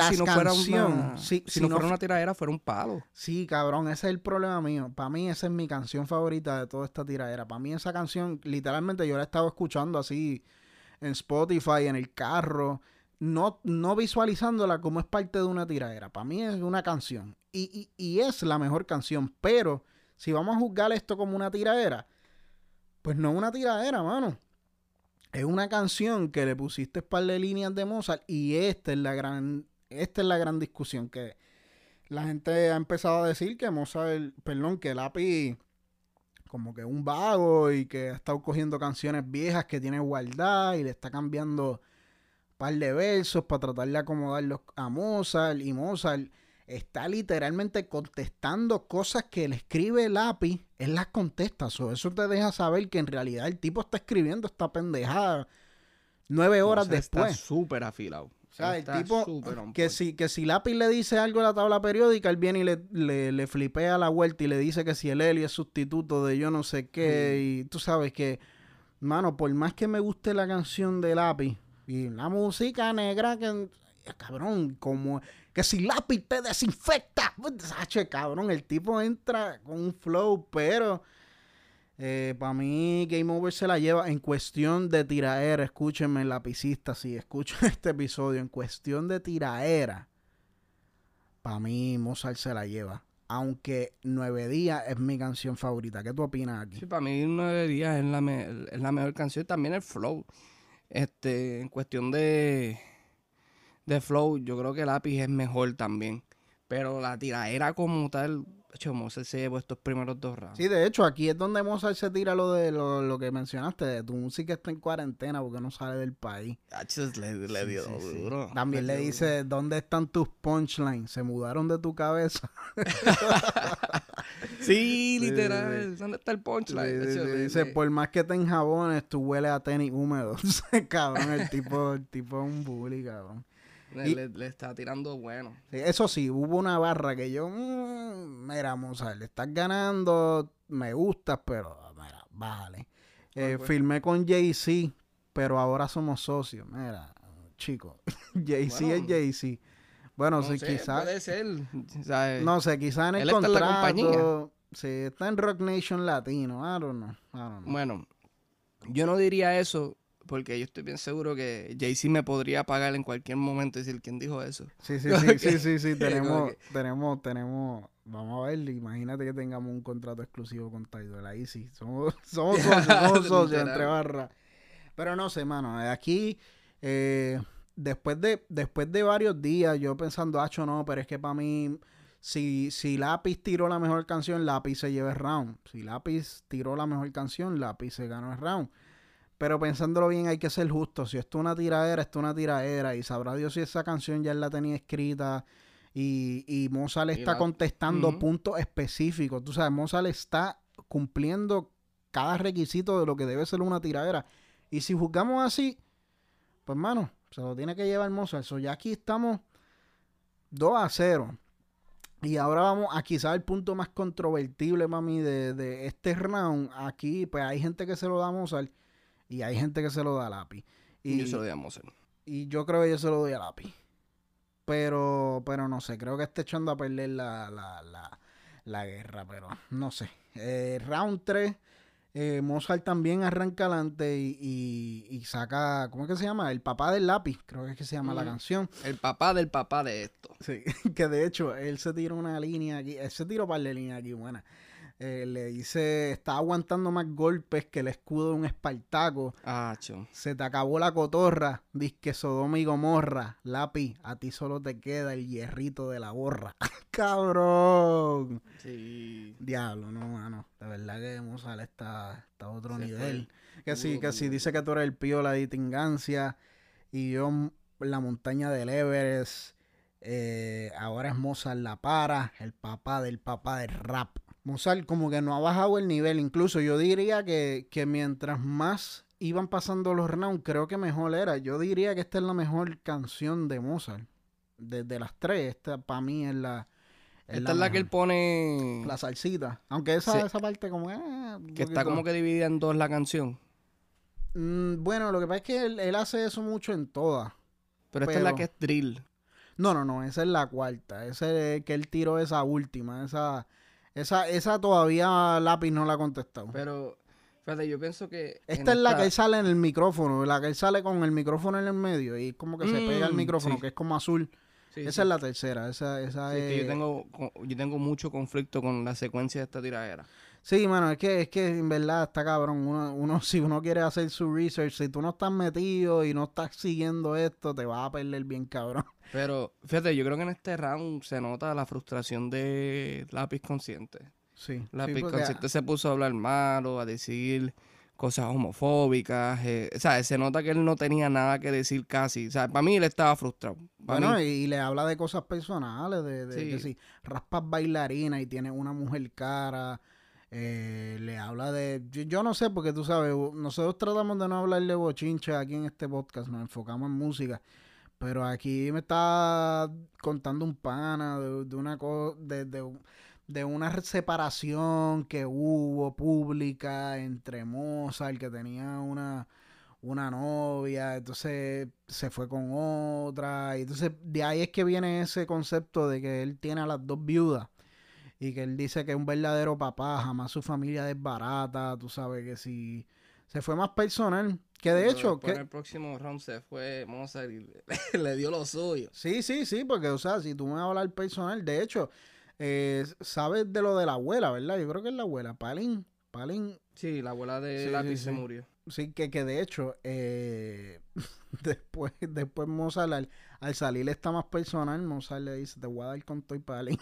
si no fuera una tiradera, fuera un palo. Sí, cabrón, ese es el problema mío. Para mí esa es mi canción favorita de toda esta tiradera. Para mí esa canción, literalmente yo la he estado escuchando así en Spotify, en el carro, no visualizándola como es parte de una tiradera. Para mí es una canción y es la mejor canción, pero si vamos a juzgar esto como una tiradera, pues no es una tiradera, mano. Es una canción que le pusiste un par de líneas de Mozart y esta es la gran discusión, que la gente ha empezado a decir que que Lápiz como que es un vago y que ha estado cogiendo canciones viejas que tiene guardadas y le está cambiando un par de versos para tratar de acomodarlos a Mozart, y Mozart está literalmente contestando cosas que le escribe Lápiz, él las contesta. Eso te deja saber que en realidad el tipo está escribiendo esta pendejada 9 horas después. Está súper afilado. O sea, el tipo que si Lápiz le dice algo a la tabla periódica, él viene y le flipea la vuelta y le dice que si el Helio es sustituto de yo no sé qué. Y tú sabes que, mano, por más que me guste la canción de Lápiz y la música negra, que cabrón, como que si Lápiz te desinfecta, cabrón, el tipo entra con un flow, pero para mí Game Over se la lleva en cuestión de tiraera. Escúchenme, lapicista, si escuchan este episodio, en cuestión de tiraera, para mí Mozart se la lleva, aunque 9 días es mi canción favorita. ¿Qué tú opinas aquí? Sí, para mí 9 días es la mejor canción, también el flow. En cuestión de flow, yo creo que Lápiz es mejor también. Pero la tiradera como tal, Mozart se llevó estos primeros 2 rounds. Sí, de hecho, aquí es donde Mozart se tira lo que mencionaste, de tu música está en cuarentena porque no sale del país. Le dio duro. También le dice, ¿dónde están tus punchlines? ¿Se mudaron de tu cabeza? Sí, literal. ¿Dónde está el punchline? Dice, por más que te enjabones, tú hueles a tenis húmedo. Cabrón, el tipo es un bully, cabrón. Le está tirando bueno. Eso sí, hubo una barra que yo, mira, Mozart, le estás ganando, me gustas, pero mira, bájale. Firmé con Jay-Z, pero ahora somos socios. Mira, chico. Jay-Z Bueno, es Jay-Z. Bueno, no sí, sé, quizás. puede ser. O sea, No sé, quizás en el él está en la compañía. contrato. Sí, está en Rock Nation Latino. I don't know. Bueno, yo no diría eso porque yo estoy bien seguro que Jay-Z me podría pagar en cualquier momento y decir quién dijo eso. Sí. Como que- Tenemos. Vamos a ver, imagínate que tengamos un contrato exclusivo con Tidal. Ahí sí. Somos socios entre Literal. barras. Pero no sé, mano. Aquí, después de varios días, yo pensando, no, pero es que para mí, si Lápiz tiró la mejor canción, Lápiz se lleva el round. Si Lápiz tiró la mejor canción, Lápiz se ganó el round. Pero pensándolo bien, hay que ser justo. Si esto es una tiradera, esto es una tiradera. Y sabrá Dios si esa canción ya él la tenía escrita. Y Mozart está contestando Ujú. puntos específicos. Tú sabes, Mozart está cumpliendo cada requisito de lo que debe ser una tiradera. Y si juzgamos así, pues, mano, se lo tiene que llevar Mozart. So, ya aquí estamos 2-0. Y ahora vamos a quizás el punto más controvertible para mí de este round. Aquí, pues, hay gente que se lo da a Mozart y hay gente que se lo da a Lápiz. Yo se lo di a Mozart. Y yo creo que yo se lo doy a Lápiz. Pero no sé, creo que está echando a perder la guerra, pero no sé. Round 3, Mozart también arranca adelante y saca, ¿cómo es que se llama? El papá del lápiz, creo que es que se llama la canción. El papá del papá de esto. Sí, que de hecho él se tiró una línea aquí, él se tiró un par de líneas aquí, buena. Le dice, está aguantando más golpes que el escudo de un Espartaco. Se te acabó la cotorra, disque Sodoma y Gomorra. Lápiz, a ti solo te queda el hierrito de la borra. ¡Cabrón! Sí. Diablo, no, mano. De verdad que Mozart está a otro nivel. Que sí, dice que tú eres el pío la distingancia. Y yo, la montaña del Everest. Ahora es Mozart la para, el papá del rap. Mozart como que no ha bajado el nivel. Incluso yo diría que mientras más iban pasando los rounds, creo que mejor era. Yo diría que esta es la mejor canción de Mozart. De las tres, esta para mí es la... Esta es la que él pone... La salsita. Aunque esa parte como... que está como que dividida en dos la canción. Bueno, lo que pasa es que él hace eso mucho en todas. Pero esta es la que es drill. No, esa es la cuarta. Esa es que él tiró esa última. Esa todavía Lápiz no la ha contestado. Pero, fíjate, yo pienso que... Esta es la que él sale en el micrófono, la que él sale con el micrófono en el medio y como que se pega el micrófono, sí. Que es como azul. Sí, esa es la tercera, esa es... que yo tengo mucho conflicto con la secuencia de esta tiradera. Sí, mano, es que en verdad está cabrón. Uno si uno quiere hacer su research, si tú no estás metido y no estás siguiendo esto, te vas a perder bien cabrón. Pero, fíjate, yo creo que en este round se nota la frustración de Lápiz Consciente. Sí. Lápiz Consciente se puso a hablar malo, a decir cosas homofóbicas. O sea, se nota que él no tenía nada que decir casi. O sea, para mí él estaba frustrado. Bueno, y le habla de cosas personales, de que si raspas bailarina y tienes una mujer cara... le habla de... Yo no sé, porque tú sabes, nosotros tratamos de no hablar de bochincha aquí en este podcast, nos enfocamos en música, pero aquí me está contando un pana de una cosa, de una separación que hubo pública entre Mozart, que tenía una novia, entonces se fue con otra, y entonces de ahí es que viene ese concepto de que él tiene a las dos viudas. Y que él dice que es un verdadero papá, jamás su familia desbarata, tú sabes que si se fue más personal, que de hecho... En el próximo round se fue Mozart y le dio lo suyo. Sí, porque o sea, si tú me vas a hablar personal, de hecho, sabes de lo de la abuela, ¿verdad? Yo creo que es la abuela, Palin. Sí, la abuela de Lápiz se murió. Sí, que de hecho, después Mozart, al salir está más personal, Mozart le dice, te voy a dar con todo y Palin.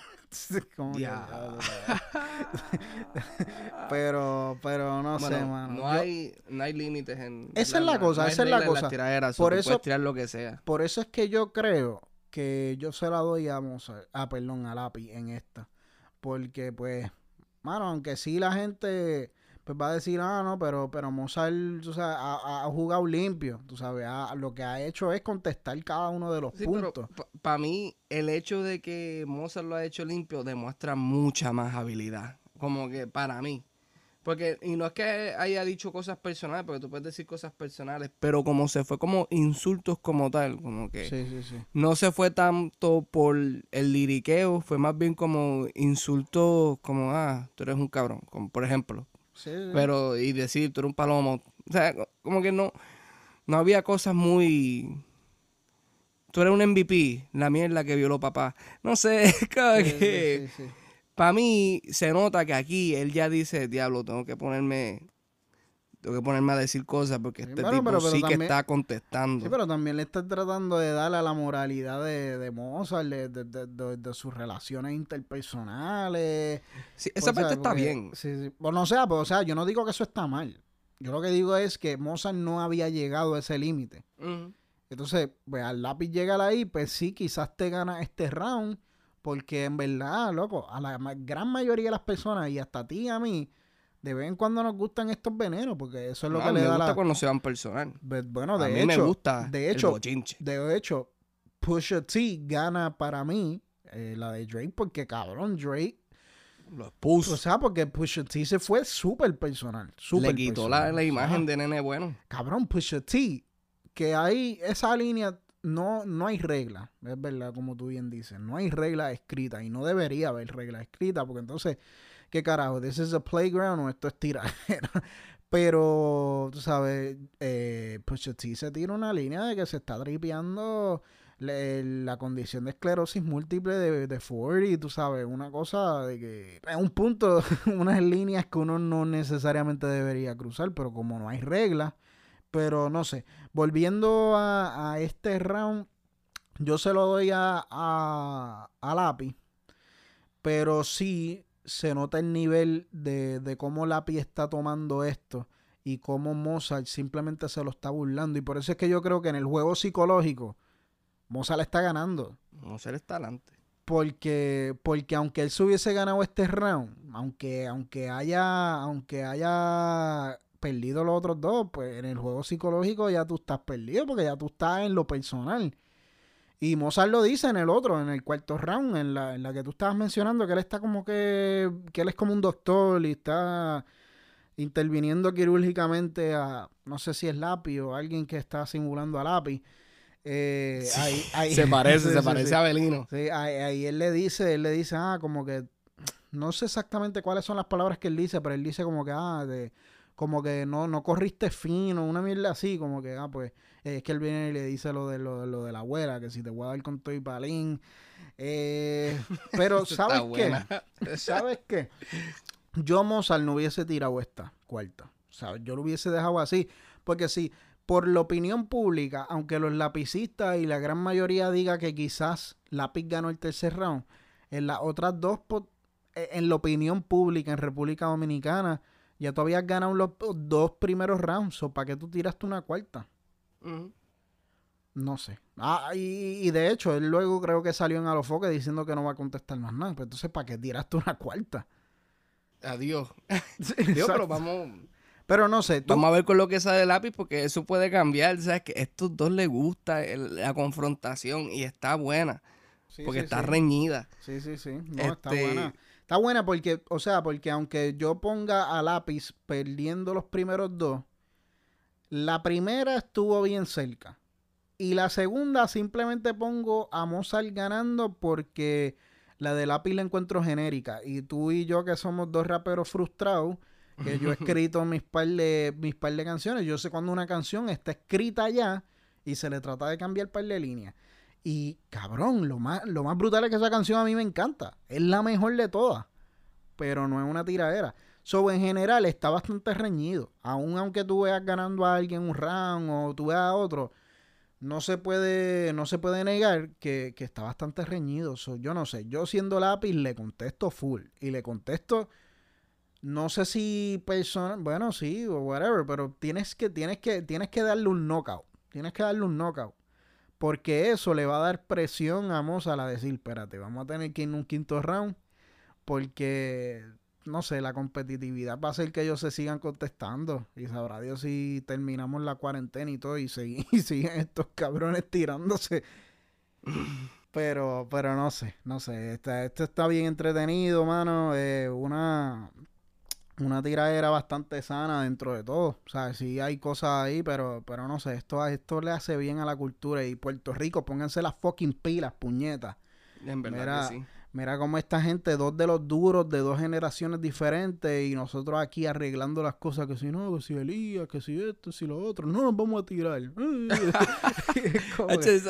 pero no sé, mano. No hay límites en... Esa es la cosa, esa es la cosa. Por eso puedes tirar lo que sea. Por eso es que yo creo que yo se la doy a Mozart, a Lápiz en esta. Porque, pues, mano, aunque sí la gente... pues va a decir, no, pero Mozart, tú sabes, ha jugado limpio, tú sabes, lo que ha hecho es contestar cada uno de los puntos. Para mí, el hecho de que Mozart lo ha hecho limpio demuestra mucha más habilidad, como que para mí. Porque, y no es que haya dicho cosas personales, porque tú puedes decir cosas personales, pero como se fue como insultos como tal, como que Sí. no se fue tanto por el liriqueo, fue más bien como insultos como, tú eres un cabrón, como por ejemplo. Sí. Pero, y decir, tú eres un palomo. O sea, como que no había cosas muy... Tú eres un MVP, la mierda que violó papá. No sé, como que... Sí. Para mí se nota que aquí él ya dice, diablo, tengo que ponerme a decir cosas porque Sí, este bueno, tipo sí que también, está sí, contestando. pero también le está tratando de darle a la moralidad de Mozart, de sus relaciones interpersonales. Sí, O esa sea, parte está porque, bien. sí. Bueno, o sea, yo no digo que eso está mal. Yo lo que digo es que Mozart no había llegado a ese límite. Ujú. Entonces, pues al lápiz llega ahí, pues sí, quizás te gana este round, porque en verdad, loco, a la gran mayoría de las personas, y hasta a ti y a mí, de vez en cuando nos gustan estos venenos, porque eso es No, lo a que mí le me da gusta la... cuando se van personal. Bueno, A mí me gusta de el hecho, bochinche. de hecho, Pusha T gana para mí la de Drake, porque cabrón, Drake, Lo o expuso. sea, porque Pusha T se fue súper personal, Le súper quitó personal. la O imagen sea, de nene bueno. cabrón, Pusha T, que hay esa línea, no hay regla, es verdad, como tú bien dices, no hay regla escrita y no debería haber regla escrita, porque entonces, ¿qué carajo? ¿This is a playground o esto es tiradera? Pero, tú sabes, Pusha T se tira una línea de que se está tripeando la condición de esclerosis múltiple de Ford y tú sabes, una cosa de que es un punto, unas líneas que uno no necesariamente debería cruzar, pero como no hay reglas, pero no sé, volviendo a este round, yo se lo doy a Lápiz, pero sí se nota el nivel de cómo Lápiz está tomando esto y cómo Mozart simplemente se lo está burlando. Y por eso es que yo creo que en el juego psicológico, Mozart está ganando. No ser talante. Porque aunque él se hubiese ganado este round, aunque haya perdido los otros dos, pues en el juego psicológico ya tú estás perdido, porque ya tú estás en lo personal. Y Mozart lo dice en el otro, en el cuarto round, en la que tú estabas mencionando, que él está como que él es como un doctor y está interviniendo quirúrgicamente a, no sé si es Lápiz o alguien que está simulando a Lápiz. Se parece, sí, se sí, parece sí. a Belino. Sí, ahí él le dice, como que, no sé exactamente cuáles son las palabras que él dice, pero él dice como que, como que no corriste fino, una mierda así, como que, pues, es que él viene y le dice lo de la abuela, que si te voy a dar con todo y palín. Pero, Está ¿sabes qué? buena. ¿Sabes qué? Yo Mozart no hubiese tirado esta cuarta. ¿Sabes? Yo lo hubiese dejado así, porque sí, por la opinión pública, aunque los lapicistas y la gran mayoría diga que quizás Lápiz ganó el tercer round, en las otras dos, en la opinión pública en República Dominicana, ya tú habías ganado los dos primeros rounds, o ¿para qué tú tiraste una cuarta? Ujú. No sé. Y de hecho, él luego creo que salió en Alofoque diciendo que no va a contestar más nada. Pues entonces, ¿para qué tiraste una cuarta? Adiós. Sí, Dios, pero exacto. Pero no sé, tú... vamos a ver con lo que sale Lápiz porque eso puede cambiar. ¿Sabes? Que a estos dos les gusta la confrontación y está buena. Sí, Porque sí, está sí. reñida. Sí. No, está Este, buena. Está buena porque, o sea, porque aunque yo ponga a Lápiz perdiendo los primeros dos, la primera estuvo bien cerca. Y la segunda simplemente pongo a Mozart ganando porque la de Lápiz la encuentro genérica. Y tú y yo que somos dos raperos frustrados, que yo he escrito mis par de canciones. Yo sé cuando una canción está escrita ya y se le trata de cambiar par de líneas. Y cabrón, lo más brutal es que esa canción a mí me encanta. Es la mejor de todas, pero no es una tiradera. So, en general está bastante reñido. Aunque tú veas ganando a alguien un round o tú veas a otro, no se puede negar que está bastante reñido. So, yo no sé, yo siendo Lápiz le contesto full. Y le contesto, no sé si persona, bueno, sí, o whatever, pero tienes que darle un knockout. Tienes que darle un knockout. Porque eso le va a dar presión a Mozart a decir, espérate, vamos a tener que ir en un quinto round. Porque, no sé, la competitividad va a hacer que ellos se sigan contestando. Y sabrá Dios si terminamos la cuarentena y todo y siguen estos cabrones tirándose. Pero no sé. Esto está bien entretenido, mano. una tiradera bastante sana dentro de todo. O sea, sí hay cosas ahí, pero no sé, esto le hace bien a la cultura. Y Puerto Rico, pónganse las fucking pilas, puñetas. En verdad que Mira, sí. mira cómo esta gente, dos de los duros de dos generaciones diferentes, y nosotros aquí arreglando las cosas, que si no, que si Elías, que si esto, que si lo otro, no nos vamos a tirar. Es como Hacho, que-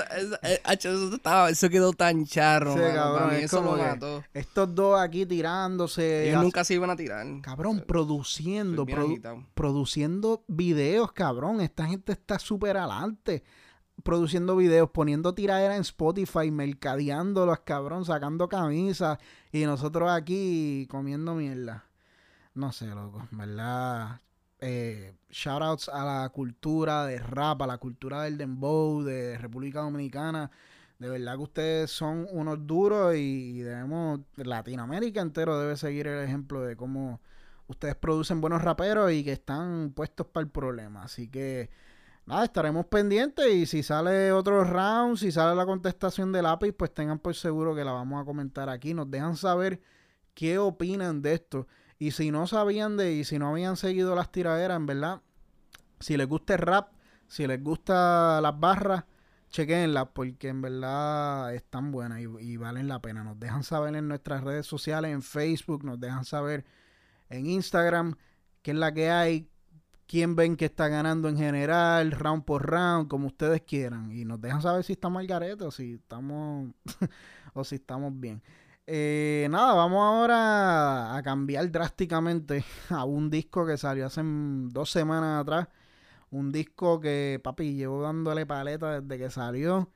eso quedó tan charro, Sí, mano. Para cabrón, mí es eso como lo que mató. estos dos aquí tirándose, Ellos nunca se iban a tirar. cabrón, Estoy produciendo, bien agitado. produciendo videos, cabrón. Esta gente está súper adelante. Produciendo videos, poniendo tiradera en Spotify, mercadeándolos, cabrón, sacando camisas. Y nosotros aquí comiendo mierda. No sé, loco, en ¿verdad? Shoutouts a la cultura de rap, a la cultura del dembow de República Dominicana. De verdad que ustedes son unos duros y debemos, Latinoamérica entero debe seguir el ejemplo de cómo ustedes producen buenos raperos y que están puestos para el problema. Así que, nada, estaremos pendientes y si sale otro round, si sale la contestación del lápiz, pues tengan por seguro que la vamos a comentar aquí. Nos dejan saber qué opinan de esto. Y si no sabían y si no habían seguido las tiraderas, en verdad, si les gusta el rap, si les gusta las barras, chequenlas porque en verdad están buenas y valen la pena. Nos dejan saber en nuestras redes sociales, en Facebook, nos dejan saber en Instagram qué es la que hay, quién ven que está ganando en general, round por round, como ustedes quieran. Y nos dejan saber si estamos al garete o si estamos o si estamos bien. Nada, vamos ahora a cambiar drásticamente a un disco que salió hace 2 semanas atrás. Un disco que, papi, llevo dándole paleta desde que salió.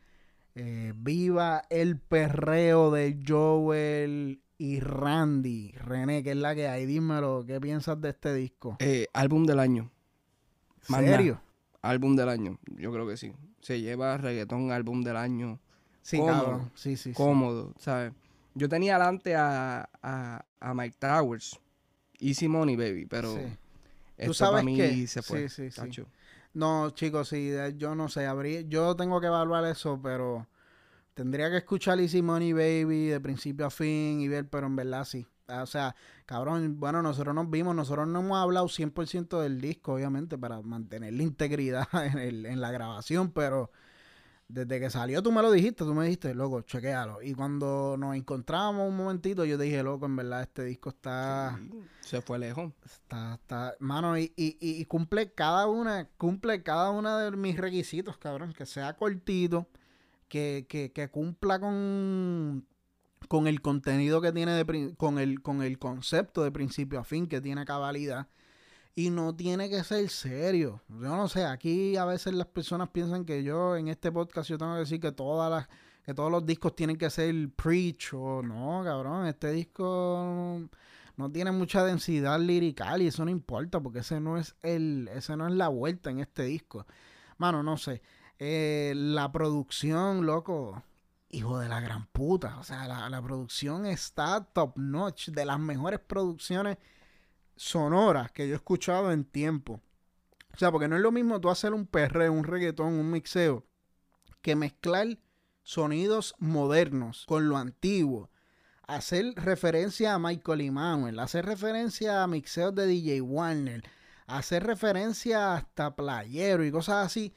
Viva el perreo de Joel y Randy. René, ¿qué es la que hay? Dímelo, ¿qué piensas de este disco? Álbum del año. Más nada. ¿Serio? Álbum del año. Yo creo que sí. Se lleva reggaetón álbum del año. Sí, Cómodo. cabrón. Sí, sí, sí. Cómodo, ¿sabes? Yo tenía adelante a Mike Towers. Easy Money, baby. Pero Sí. ¿Tú esto sabes para mí qué? se fue. Sí, sí. Tacho. No, chicos, sí, yo no sé, yo tengo que evaluar eso, pero tendría que escuchar Easy Money Baby de principio a fin y ver, pero en verdad sí. O sea, cabrón, bueno, nosotros no hemos hablado 100% del disco, obviamente, para mantener la integridad en la grabación, pero desde que salió tú me dijiste, loco, chequéalo. Y cuando nos encontrábamos un momentito, yo te dije, loco, en verdad este disco está... Sí, se fue lejos. Mano, y cumple cada una de mis requisitos, cabrón. Que sea cortito, que cumpla con el contenido que tiene, con el concepto de principio a fin, que tiene cabalidad. Y no tiene que ser serio. Yo no sé, aquí a veces las personas piensan que yo en este podcast yo tengo que decir que que todos los discos tienen que ser preach o no, cabrón. Este disco no tiene mucha densidad lirical y eso no importa porque ese no es la vuelta en este disco. Mano, no sé. La producción, loco, hijo de la gran puta. O sea, la producción está top notch, de las mejores producciones sonoras que yo he escuchado en tiempo. O sea, porque no es lo mismo tú hacer un perreo, un reggaetón, un mixeo, que mezclar sonidos modernos con lo antiguo. Hacer referencia a Michael Emanuel, hacer referencia a mixeos de DJ Warner, hacer referencia hasta Playero y cosas así.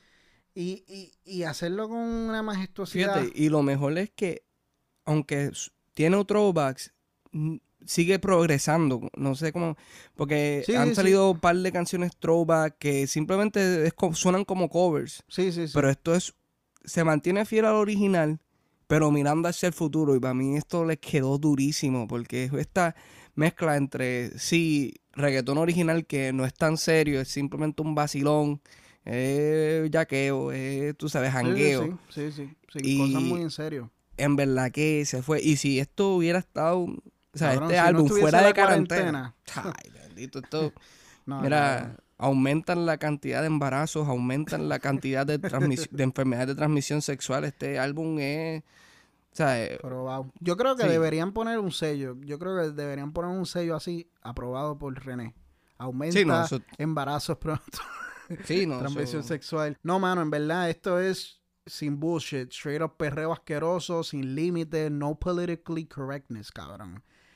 Y hacerlo con una majestuosidad. Fíjate, y lo mejor es que, aunque tiene throwbacks, sigue progresando. No sé cómo. Porque Sí, han sí, salido un par de canciones throwback que simplemente suenan como covers. sí, sí, sí. Pero esto se mantiene fiel al original, pero mirando hacia el futuro. Y para mí esto les quedó durísimo. Porque es esta mezcla entre, sí, reggaetón original que no es tan serio, es simplemente un vacilón. Yaqueo, tú sabes, jangueo. Sí, Y cosas muy en serio. en verdad que se fue. Y si esto hubiera estado, o sea, Cabrón, este si no álbum estuviese fuera la de cuarentena. cuarentena. Ay, bendito, esto. No, Mira, cabrón. aumentan la cantidad de embarazos, aumentan la cantidad de de enfermedades de transmisión sexual. Este álbum es, o sea, Aprobado. Yo creo que sí. deberían poner un sello. Yo creo que deberían poner un sello así, aprobado por René. Aumenta Sí, no, eso, embarazos pronto. sí, no, Transmisión eso, sexual. No, mano, en verdad, esto es sin bullshit. Straight up perreo asqueroso, sin límite, no politically correctness, cabrón.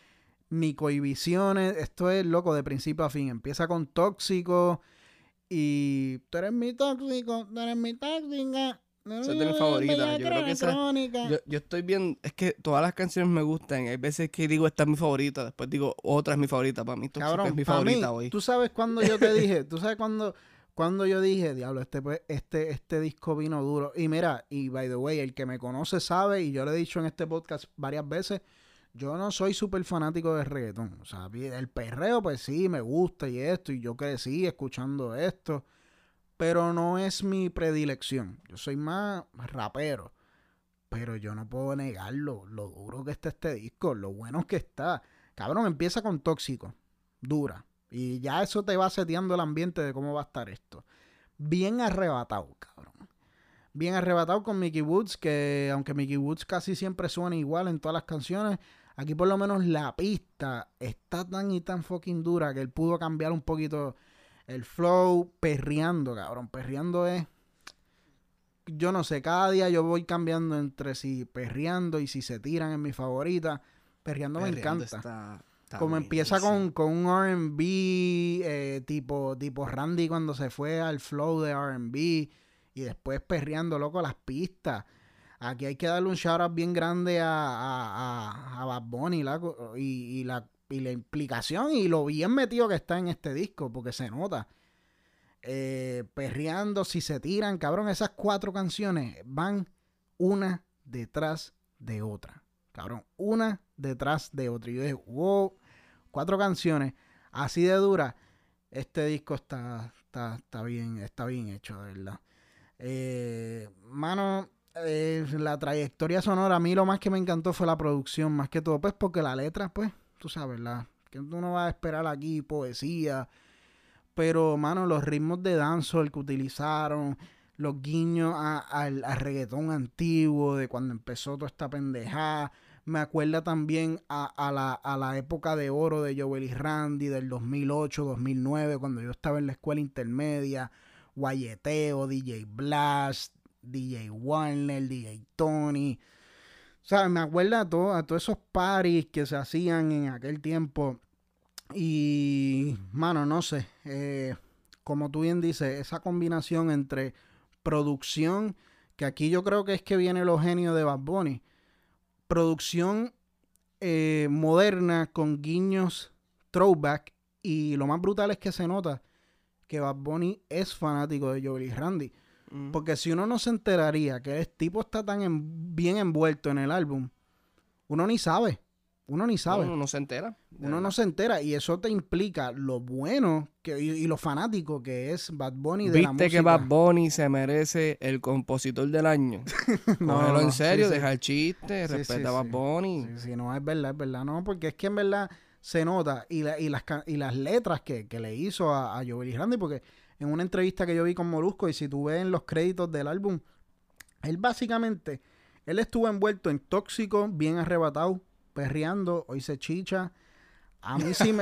ni cohibiciones. Esto es, loco, de principio a fin. Empieza con Tóxico y tú eres mi tóxico, tú eres mi tóxica. Esa es de mis favoritas. Yo creo que esa... Yo estoy bien... Es que todas las canciones me gustan. Hay veces que digo, esta es mi favorita. Después digo, otra es mi favorita. Para mí, Tóxico es mi favorita hoy. Tú sabes cuando yo te dije... Tú sabes cuando yo dije, diablo, este disco vino duro. Y mira, y by the way, el que me conoce sabe, y yo lo he dicho en este podcast varias veces, yo no soy súper fanático del reggaetón. O sea, el perreo, pues sí, me gusta y esto. Y yo crecí escuchando esto. Pero no es mi predilección. Yo soy más rapero. Pero yo no puedo negarlo. Lo duro que está este disco. Lo bueno que está. Cabrón, empieza con Tóxico. Dura. Y ya eso te va seteando el ambiente de cómo va a estar esto. Bien arrebatado, cabrón. Bien arrebatado con Mickey Woods. Que aunque Mickey Woods casi siempre suena igual en todas las canciones, aquí por lo menos la pista está tan y tan fucking dura que él pudo cambiar un poquito... El flow, perreando, cabrón. Perreando es... Yo no sé, cada día yo voy cambiando entre si perreando y si se tiran en mi favorita. Perreando me encanta. Está como empieza con un R&B tipo Randy cuando se fue al flow de R&B. Y después perreando, loco, las pistas. Aquí hay que darle un shout out bien grande a Bad Bunny y la implicación y lo bien metido que está en este disco, porque se nota. Perreando, si se tiran, cabrón, esas 4 canciones van una detrás de otra. Cabrón, una detrás de otra. Y yo dije, wow, 4 canciones así de duras. Este disco está bien hecho, de verdad. Mano, la trayectoria sonora, a mí lo más que me encantó fue la producción, más que todo, pues porque la letra, pues, tú sabes, que tú no vas a esperar aquí poesía, pero, mano, los ritmos de dancehall que utilizaron, los guiños al reggaetón antiguo, de cuando empezó toda esta pendejada, me acuerda también a la época de oro de Joel y Randy, del 2008, 2009, cuando yo estaba en la escuela intermedia, Guayeteo, DJ Blast, DJ Warner, DJ Tony. O sea, me acuerda a todos esos parties que se hacían en aquel tiempo. Y, mano, no sé. Como tú bien dices, esa combinación entre producción, que aquí yo creo que es que viene los genios de Bad Bunny. Producción moderna con guiños throwback. Y lo más brutal es que se nota que Bad Bunny es fanático de Joel y Randy. Porque si uno no se enteraría que el tipo está tan bien envuelto en el álbum, uno ni sabe. Uno ni sabe. Uno no se entera. Uno no se entera. Y eso te implica lo bueno y lo fanático que es Bad Bunny de la música. ¿Viste que Bad Bunny se merece el compositor del año? Cógelo en serio, deja el chiste, respeta a Bad Bunny. Sí, no, es verdad. No, porque es que en verdad se nota. Y las letras que le hizo a Joel y Randy, porque en una entrevista que yo vi con Molusco, y si tú ves en los créditos del álbum, él básicamente, él estuvo envuelto en Tóxico, bien arrebatado, perreando, hoy se chicha. A mí sí me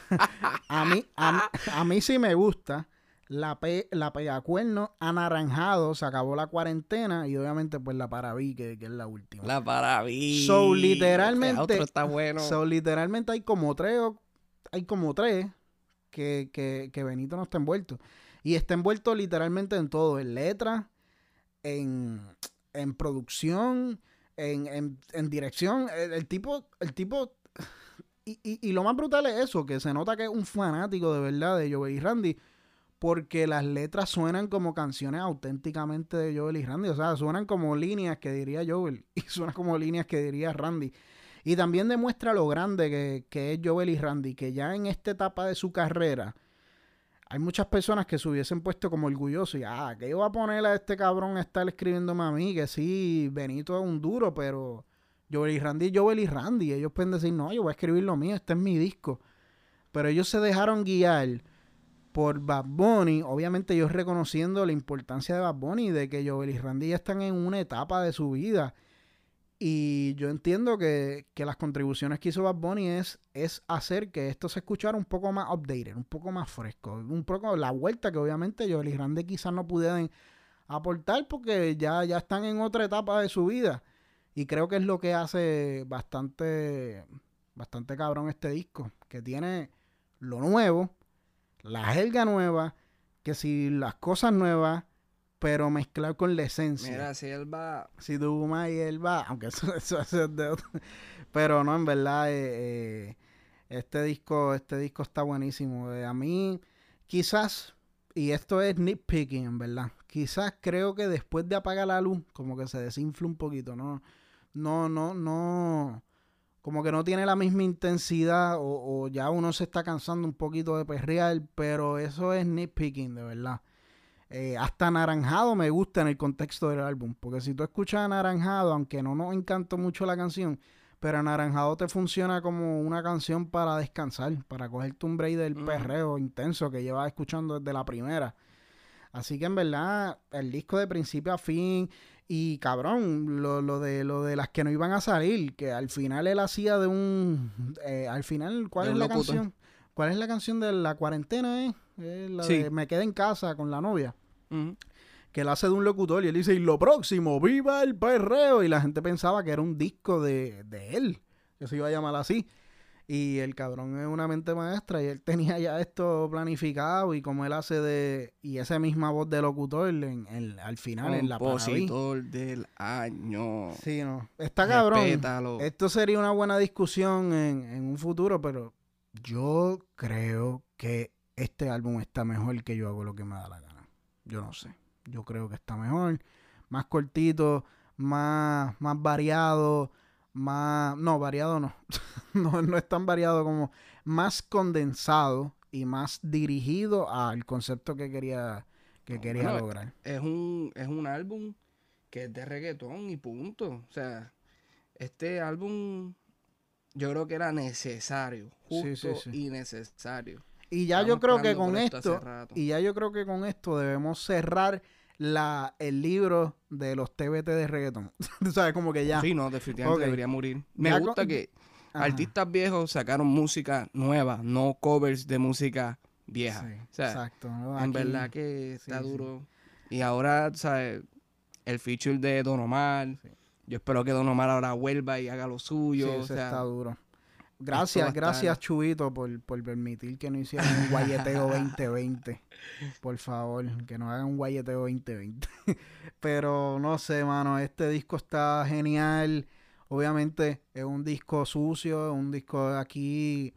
a mí sí me gusta la pegacuerno anaranjado, se acabó la cuarentena, y obviamente pues la Paraví, que es la última. La Paraví. So literalmente, otro está bueno. Literalmente hay como tres que Benito no está envuelto. Y está envuelto literalmente en todo, en letra, en producción, en dirección. El tipo y lo más brutal es eso, que se nota que es un fanático de verdad de Joel y Randy, porque las letras suenan como canciones auténticamente de Joel y Randy. O sea, suenan como líneas que diría Joel y suenan como líneas que diría Randy. Y también demuestra lo grande que es Joel y Randy, que ya en esta etapa de su carrera hay muchas personas que se hubiesen puesto como orgullosos y, que yo voy a poner a este cabrón a estar escribiéndome a mí, que sí, Benito es un duro, pero Joel y Randy, ellos pueden decir, no, yo voy a escribir lo mío, este es mi disco. Pero ellos se dejaron guiar por Bad Bunny, obviamente ellos reconociendo la importancia de Bad Bunny, de que Joel y Randy ya están en una etapa de su vida. Y yo entiendo que las contribuciones que hizo Bad Bunny es hacer que esto se escuchara un poco más updated, un poco más fresco, un poco la vuelta que obviamente Joel y Randy quizás no pudieran aportar porque ya están en otra etapa de su vida. Y creo que es lo que hace bastante bastante cabrón este disco, que tiene lo nuevo, la jerga nueva, que si las cosas nuevas, pero mezclado con la esencia. Mira, si él va... Si Duma y él va, aunque eso es de otro. Pero no, en verdad, este disco está buenísimo. A mí, quizás, y esto es nitpicking, en verdad, quizás creo que después de apagar la luz, como que se desinfla un poquito, ¿no? No, como que no tiene la misma intensidad o ya uno se está cansando un poquito de perrear, pero eso es nitpicking, de verdad. Hasta Anaranjado me gusta en el contexto del álbum, porque si tú escuchas Anaranjado, aunque no nos encantó mucho la canción, pero Anaranjado te funciona como una canción para descansar, para cogerte un break del perreo intenso que llevas escuchando desde la primera. Así que en verdad, el disco de principio a fin, y cabrón, lo de las que no iban a salir, que al final él hacía de un... al final, ¿cuál De es un la locutor. canción? ¿Cuál es la canción de la cuarentena, la Sí. de Me quedé en casa con la novia. Ujú. Que él hace de un locutor y él dice, y lo próximo, ¡viva el perreo! Y la gente pensaba que era un disco de él, que se iba a llamar así. Y el cabrón es una mente maestra y él tenía ya esto planificado y como él hace y esa misma voz de locutor al final en la Paraví. Compositor del año. Sí, no. Está cabrón. Respétalo. Esto sería una buena discusión en un futuro, pero yo creo que este álbum está mejor que Yo hago lo que me da la gana. Yo no sé. Yo creo que está mejor. Más cortito, más variado, no, variado no. No es tan variado como más condensado y más dirigido al concepto que quería Bueno, lograr. es un álbum que es de reggaetón y punto. O sea, este álbum yo creo que era necesario, Sí, justo sí, sí. y necesario. Y ya Estamos yo creo que esperando con por esto hace esto, rato. debemos cerrar el libro de los TBT de reggaetón. Tú sabes, como que ya. Sí, no, definitivamente Ok. debería morir. Me Ya gusta con- que Ajá. artistas viejos sacaron música nueva, no covers de música vieja. Sí, O sea, exacto. ¿no? en Aquí- verdad que está sí. duro. Y ahora, ¿sabes? El feature de Don Omar. Sí. Yo espero que Don Omar ahora vuelva y haga lo Sí, suyo. eso o sea, está duro. esto va a estar- Gracias Chubito por permitir que no hicieran un guayeteo 2020. Por favor, que no hagan un guayeteo 2020. Pero no sé, mano, este disco está genial. Obviamente es un disco sucio, un disco de aquí.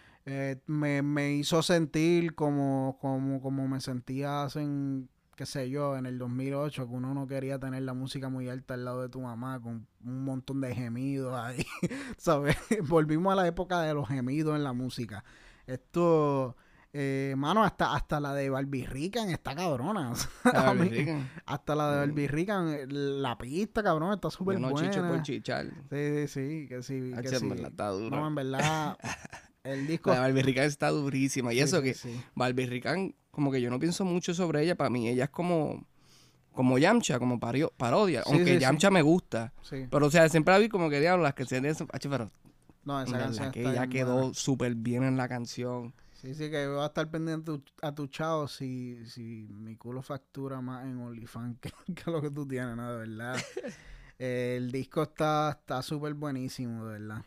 Me hizo sentir como me sentía hace, qué sé yo, en el 2008, que uno no quería tener la música muy alta al lado de tu mamá, con un montón de gemidos ahí, ¿sabes? Volvimos a la época de los gemidos en la música. Esto, mano, hasta la de Barbie Rican está cabrona. O sea, a a ver, mí- Rican, hasta la de Barbie Rican, la pista, cabrón, está súper yo no buena. chicho por chichar. Sí, que sí, que Hacho, en sí. verdad está duro. No, en verdad, el disco... La de Barbie Rican está durísima. Y Sí, eso sí, que sí. Barbie Rican, como que yo no pienso mucho sobre ella. Para mí, ella es como Yamcha, como parodia. Sí, Aunque sí, Yamcha me gusta. Sí. Pero, o sea, siempre la vi como que diablo, las canciones de eso. Hacho, pero No, en esa canción verdad que está ella bien quedó buena. súper bien en la canción. Sí, que voy a estar pendiente a tu chavo si mi culo factura más en OnlyFans que lo que tú tienes, ¿no? De verdad. El disco está súper buenísimo, de verdad.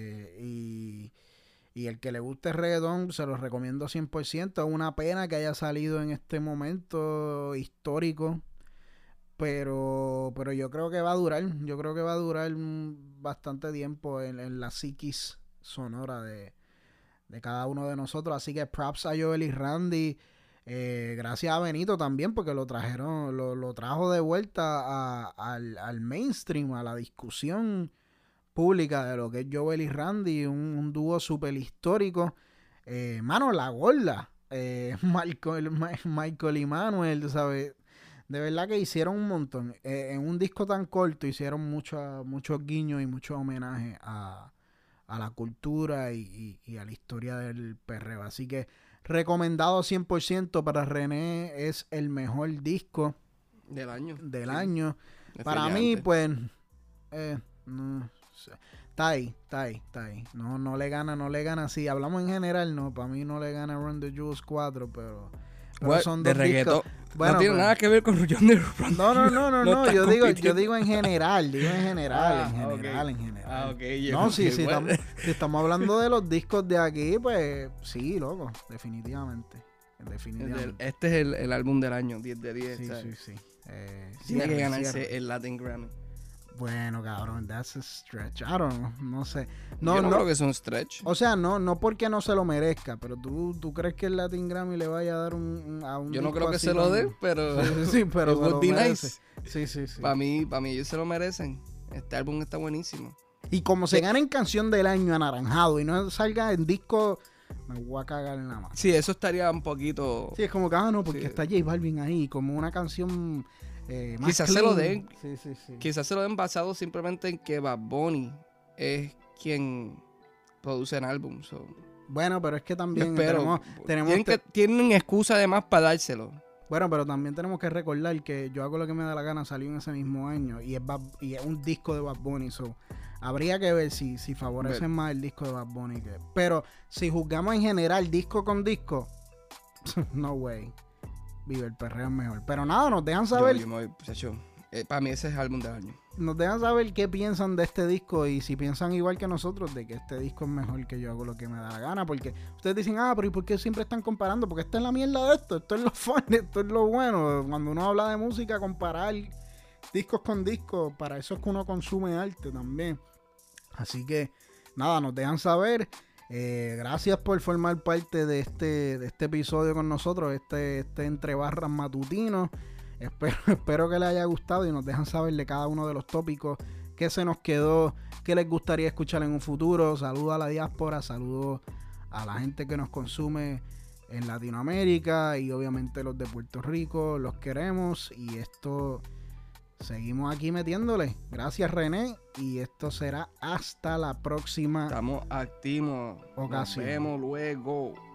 Y el que le guste el reggaetón, se lo recomiendo 100%. Es una pena que haya salido en este momento histórico. Pero yo creo que va a durar. Yo creo que va a durar bastante tiempo en la psiquis sonora de cada uno de nosotros. Así que props a Joel y Randy. Gracias a Benito también, porque lo trajo de vuelta al mainstream, a la discusión pública de lo que es Joel y Randy, un dúo súper histórico. Mano, la gorda. Michael y Manuel, ¿sabes? De verdad que hicieron un montón. En un disco tan corto hicieron muchos guiños y muchos homenajes a la cultura y a la historia del perreo. Así que recomendado 100% para René. Es el mejor disco Del año. del Sí, año. Para mí, definitivamente. pues, no sé. Está ahí. No le gana. Si hablamos en general, no. Para mí no le gana Run the Jewels 4, pero Pero son de dos reggaetón. discos. Bueno, no tiene pues, nada que ver con Johnny Ron. No, está yo compitiendo. digo en general, en general. Ok. No, sí, estamos hablando de los discos de aquí, pues sí, loco, definitivamente. Este es el álbum del año, 10 de 10. Sí, ¿sabes? sí. Tiene que ganarse el Latin Grammy. Bueno, cabrón, that's a stretch. I don't know, no sé. Yo no creo que es un stretch. O sea, no porque no se lo merezca, pero tú crees que el Latin Grammy le vaya a dar a un Yo no disco creo que así se lo dé, pero sí, pero it se would lo be merece. nice. Sí. Para mí ellos se lo merecen. Este álbum está buenísimo. Y como se gana en canción del año anaranjado y no salga en disco, me voy a cagar en la mano. Sí, eso estaría un poquito... Sí, es como que, no, porque Sí. está J Balvin ahí, como una canción más Quizás clean. se lo den. Sí. Quizás se lo den basado simplemente en que Bad Bunny es quien produce el álbum. So. Bueno, pero es que también Pero tenemos tienen excusa además para dárselo. Bueno, pero también tenemos que recordar que Yo Hago Lo Que Me Da La Gana salió en ese mismo año y es un disco de Bad Bunny. So, habría que ver si favorecen más el disco de Bad Bunny. Pero si juzgamos en general disco con disco, no way. Vive el perreo es mejor. Pero nada, nos dejan saber. Para mí ese es el álbum del año. Nos dejan saber qué piensan de este disco y si piensan igual que nosotros de que este disco es mejor que Yo Hago Lo Que Me Da La Gana. Porque ustedes dicen, pero ¿y por qué siempre están comparando? Porque esta es la mierda de esto es lo fun, esto es lo bueno. Cuando uno habla de música, comparar discos con discos, para eso es que uno consume arte también. Así que nada, nos dejan saber. Gracias por formar parte de este episodio con nosotros, este Entre Barras matutino. Espero que les haya gustado y nos dejan saber de cada uno de los tópicos, qué se nos quedó, qué les gustaría escuchar en un futuro. Saludos a la diáspora, saludos a la gente que nos consume en Latinoamérica y obviamente los de Puerto Rico, los queremos y esto seguimos aquí metiéndole. Gracias, René, y esto será hasta la próxima. Estamos activos. Ocasión. Nos vemos luego.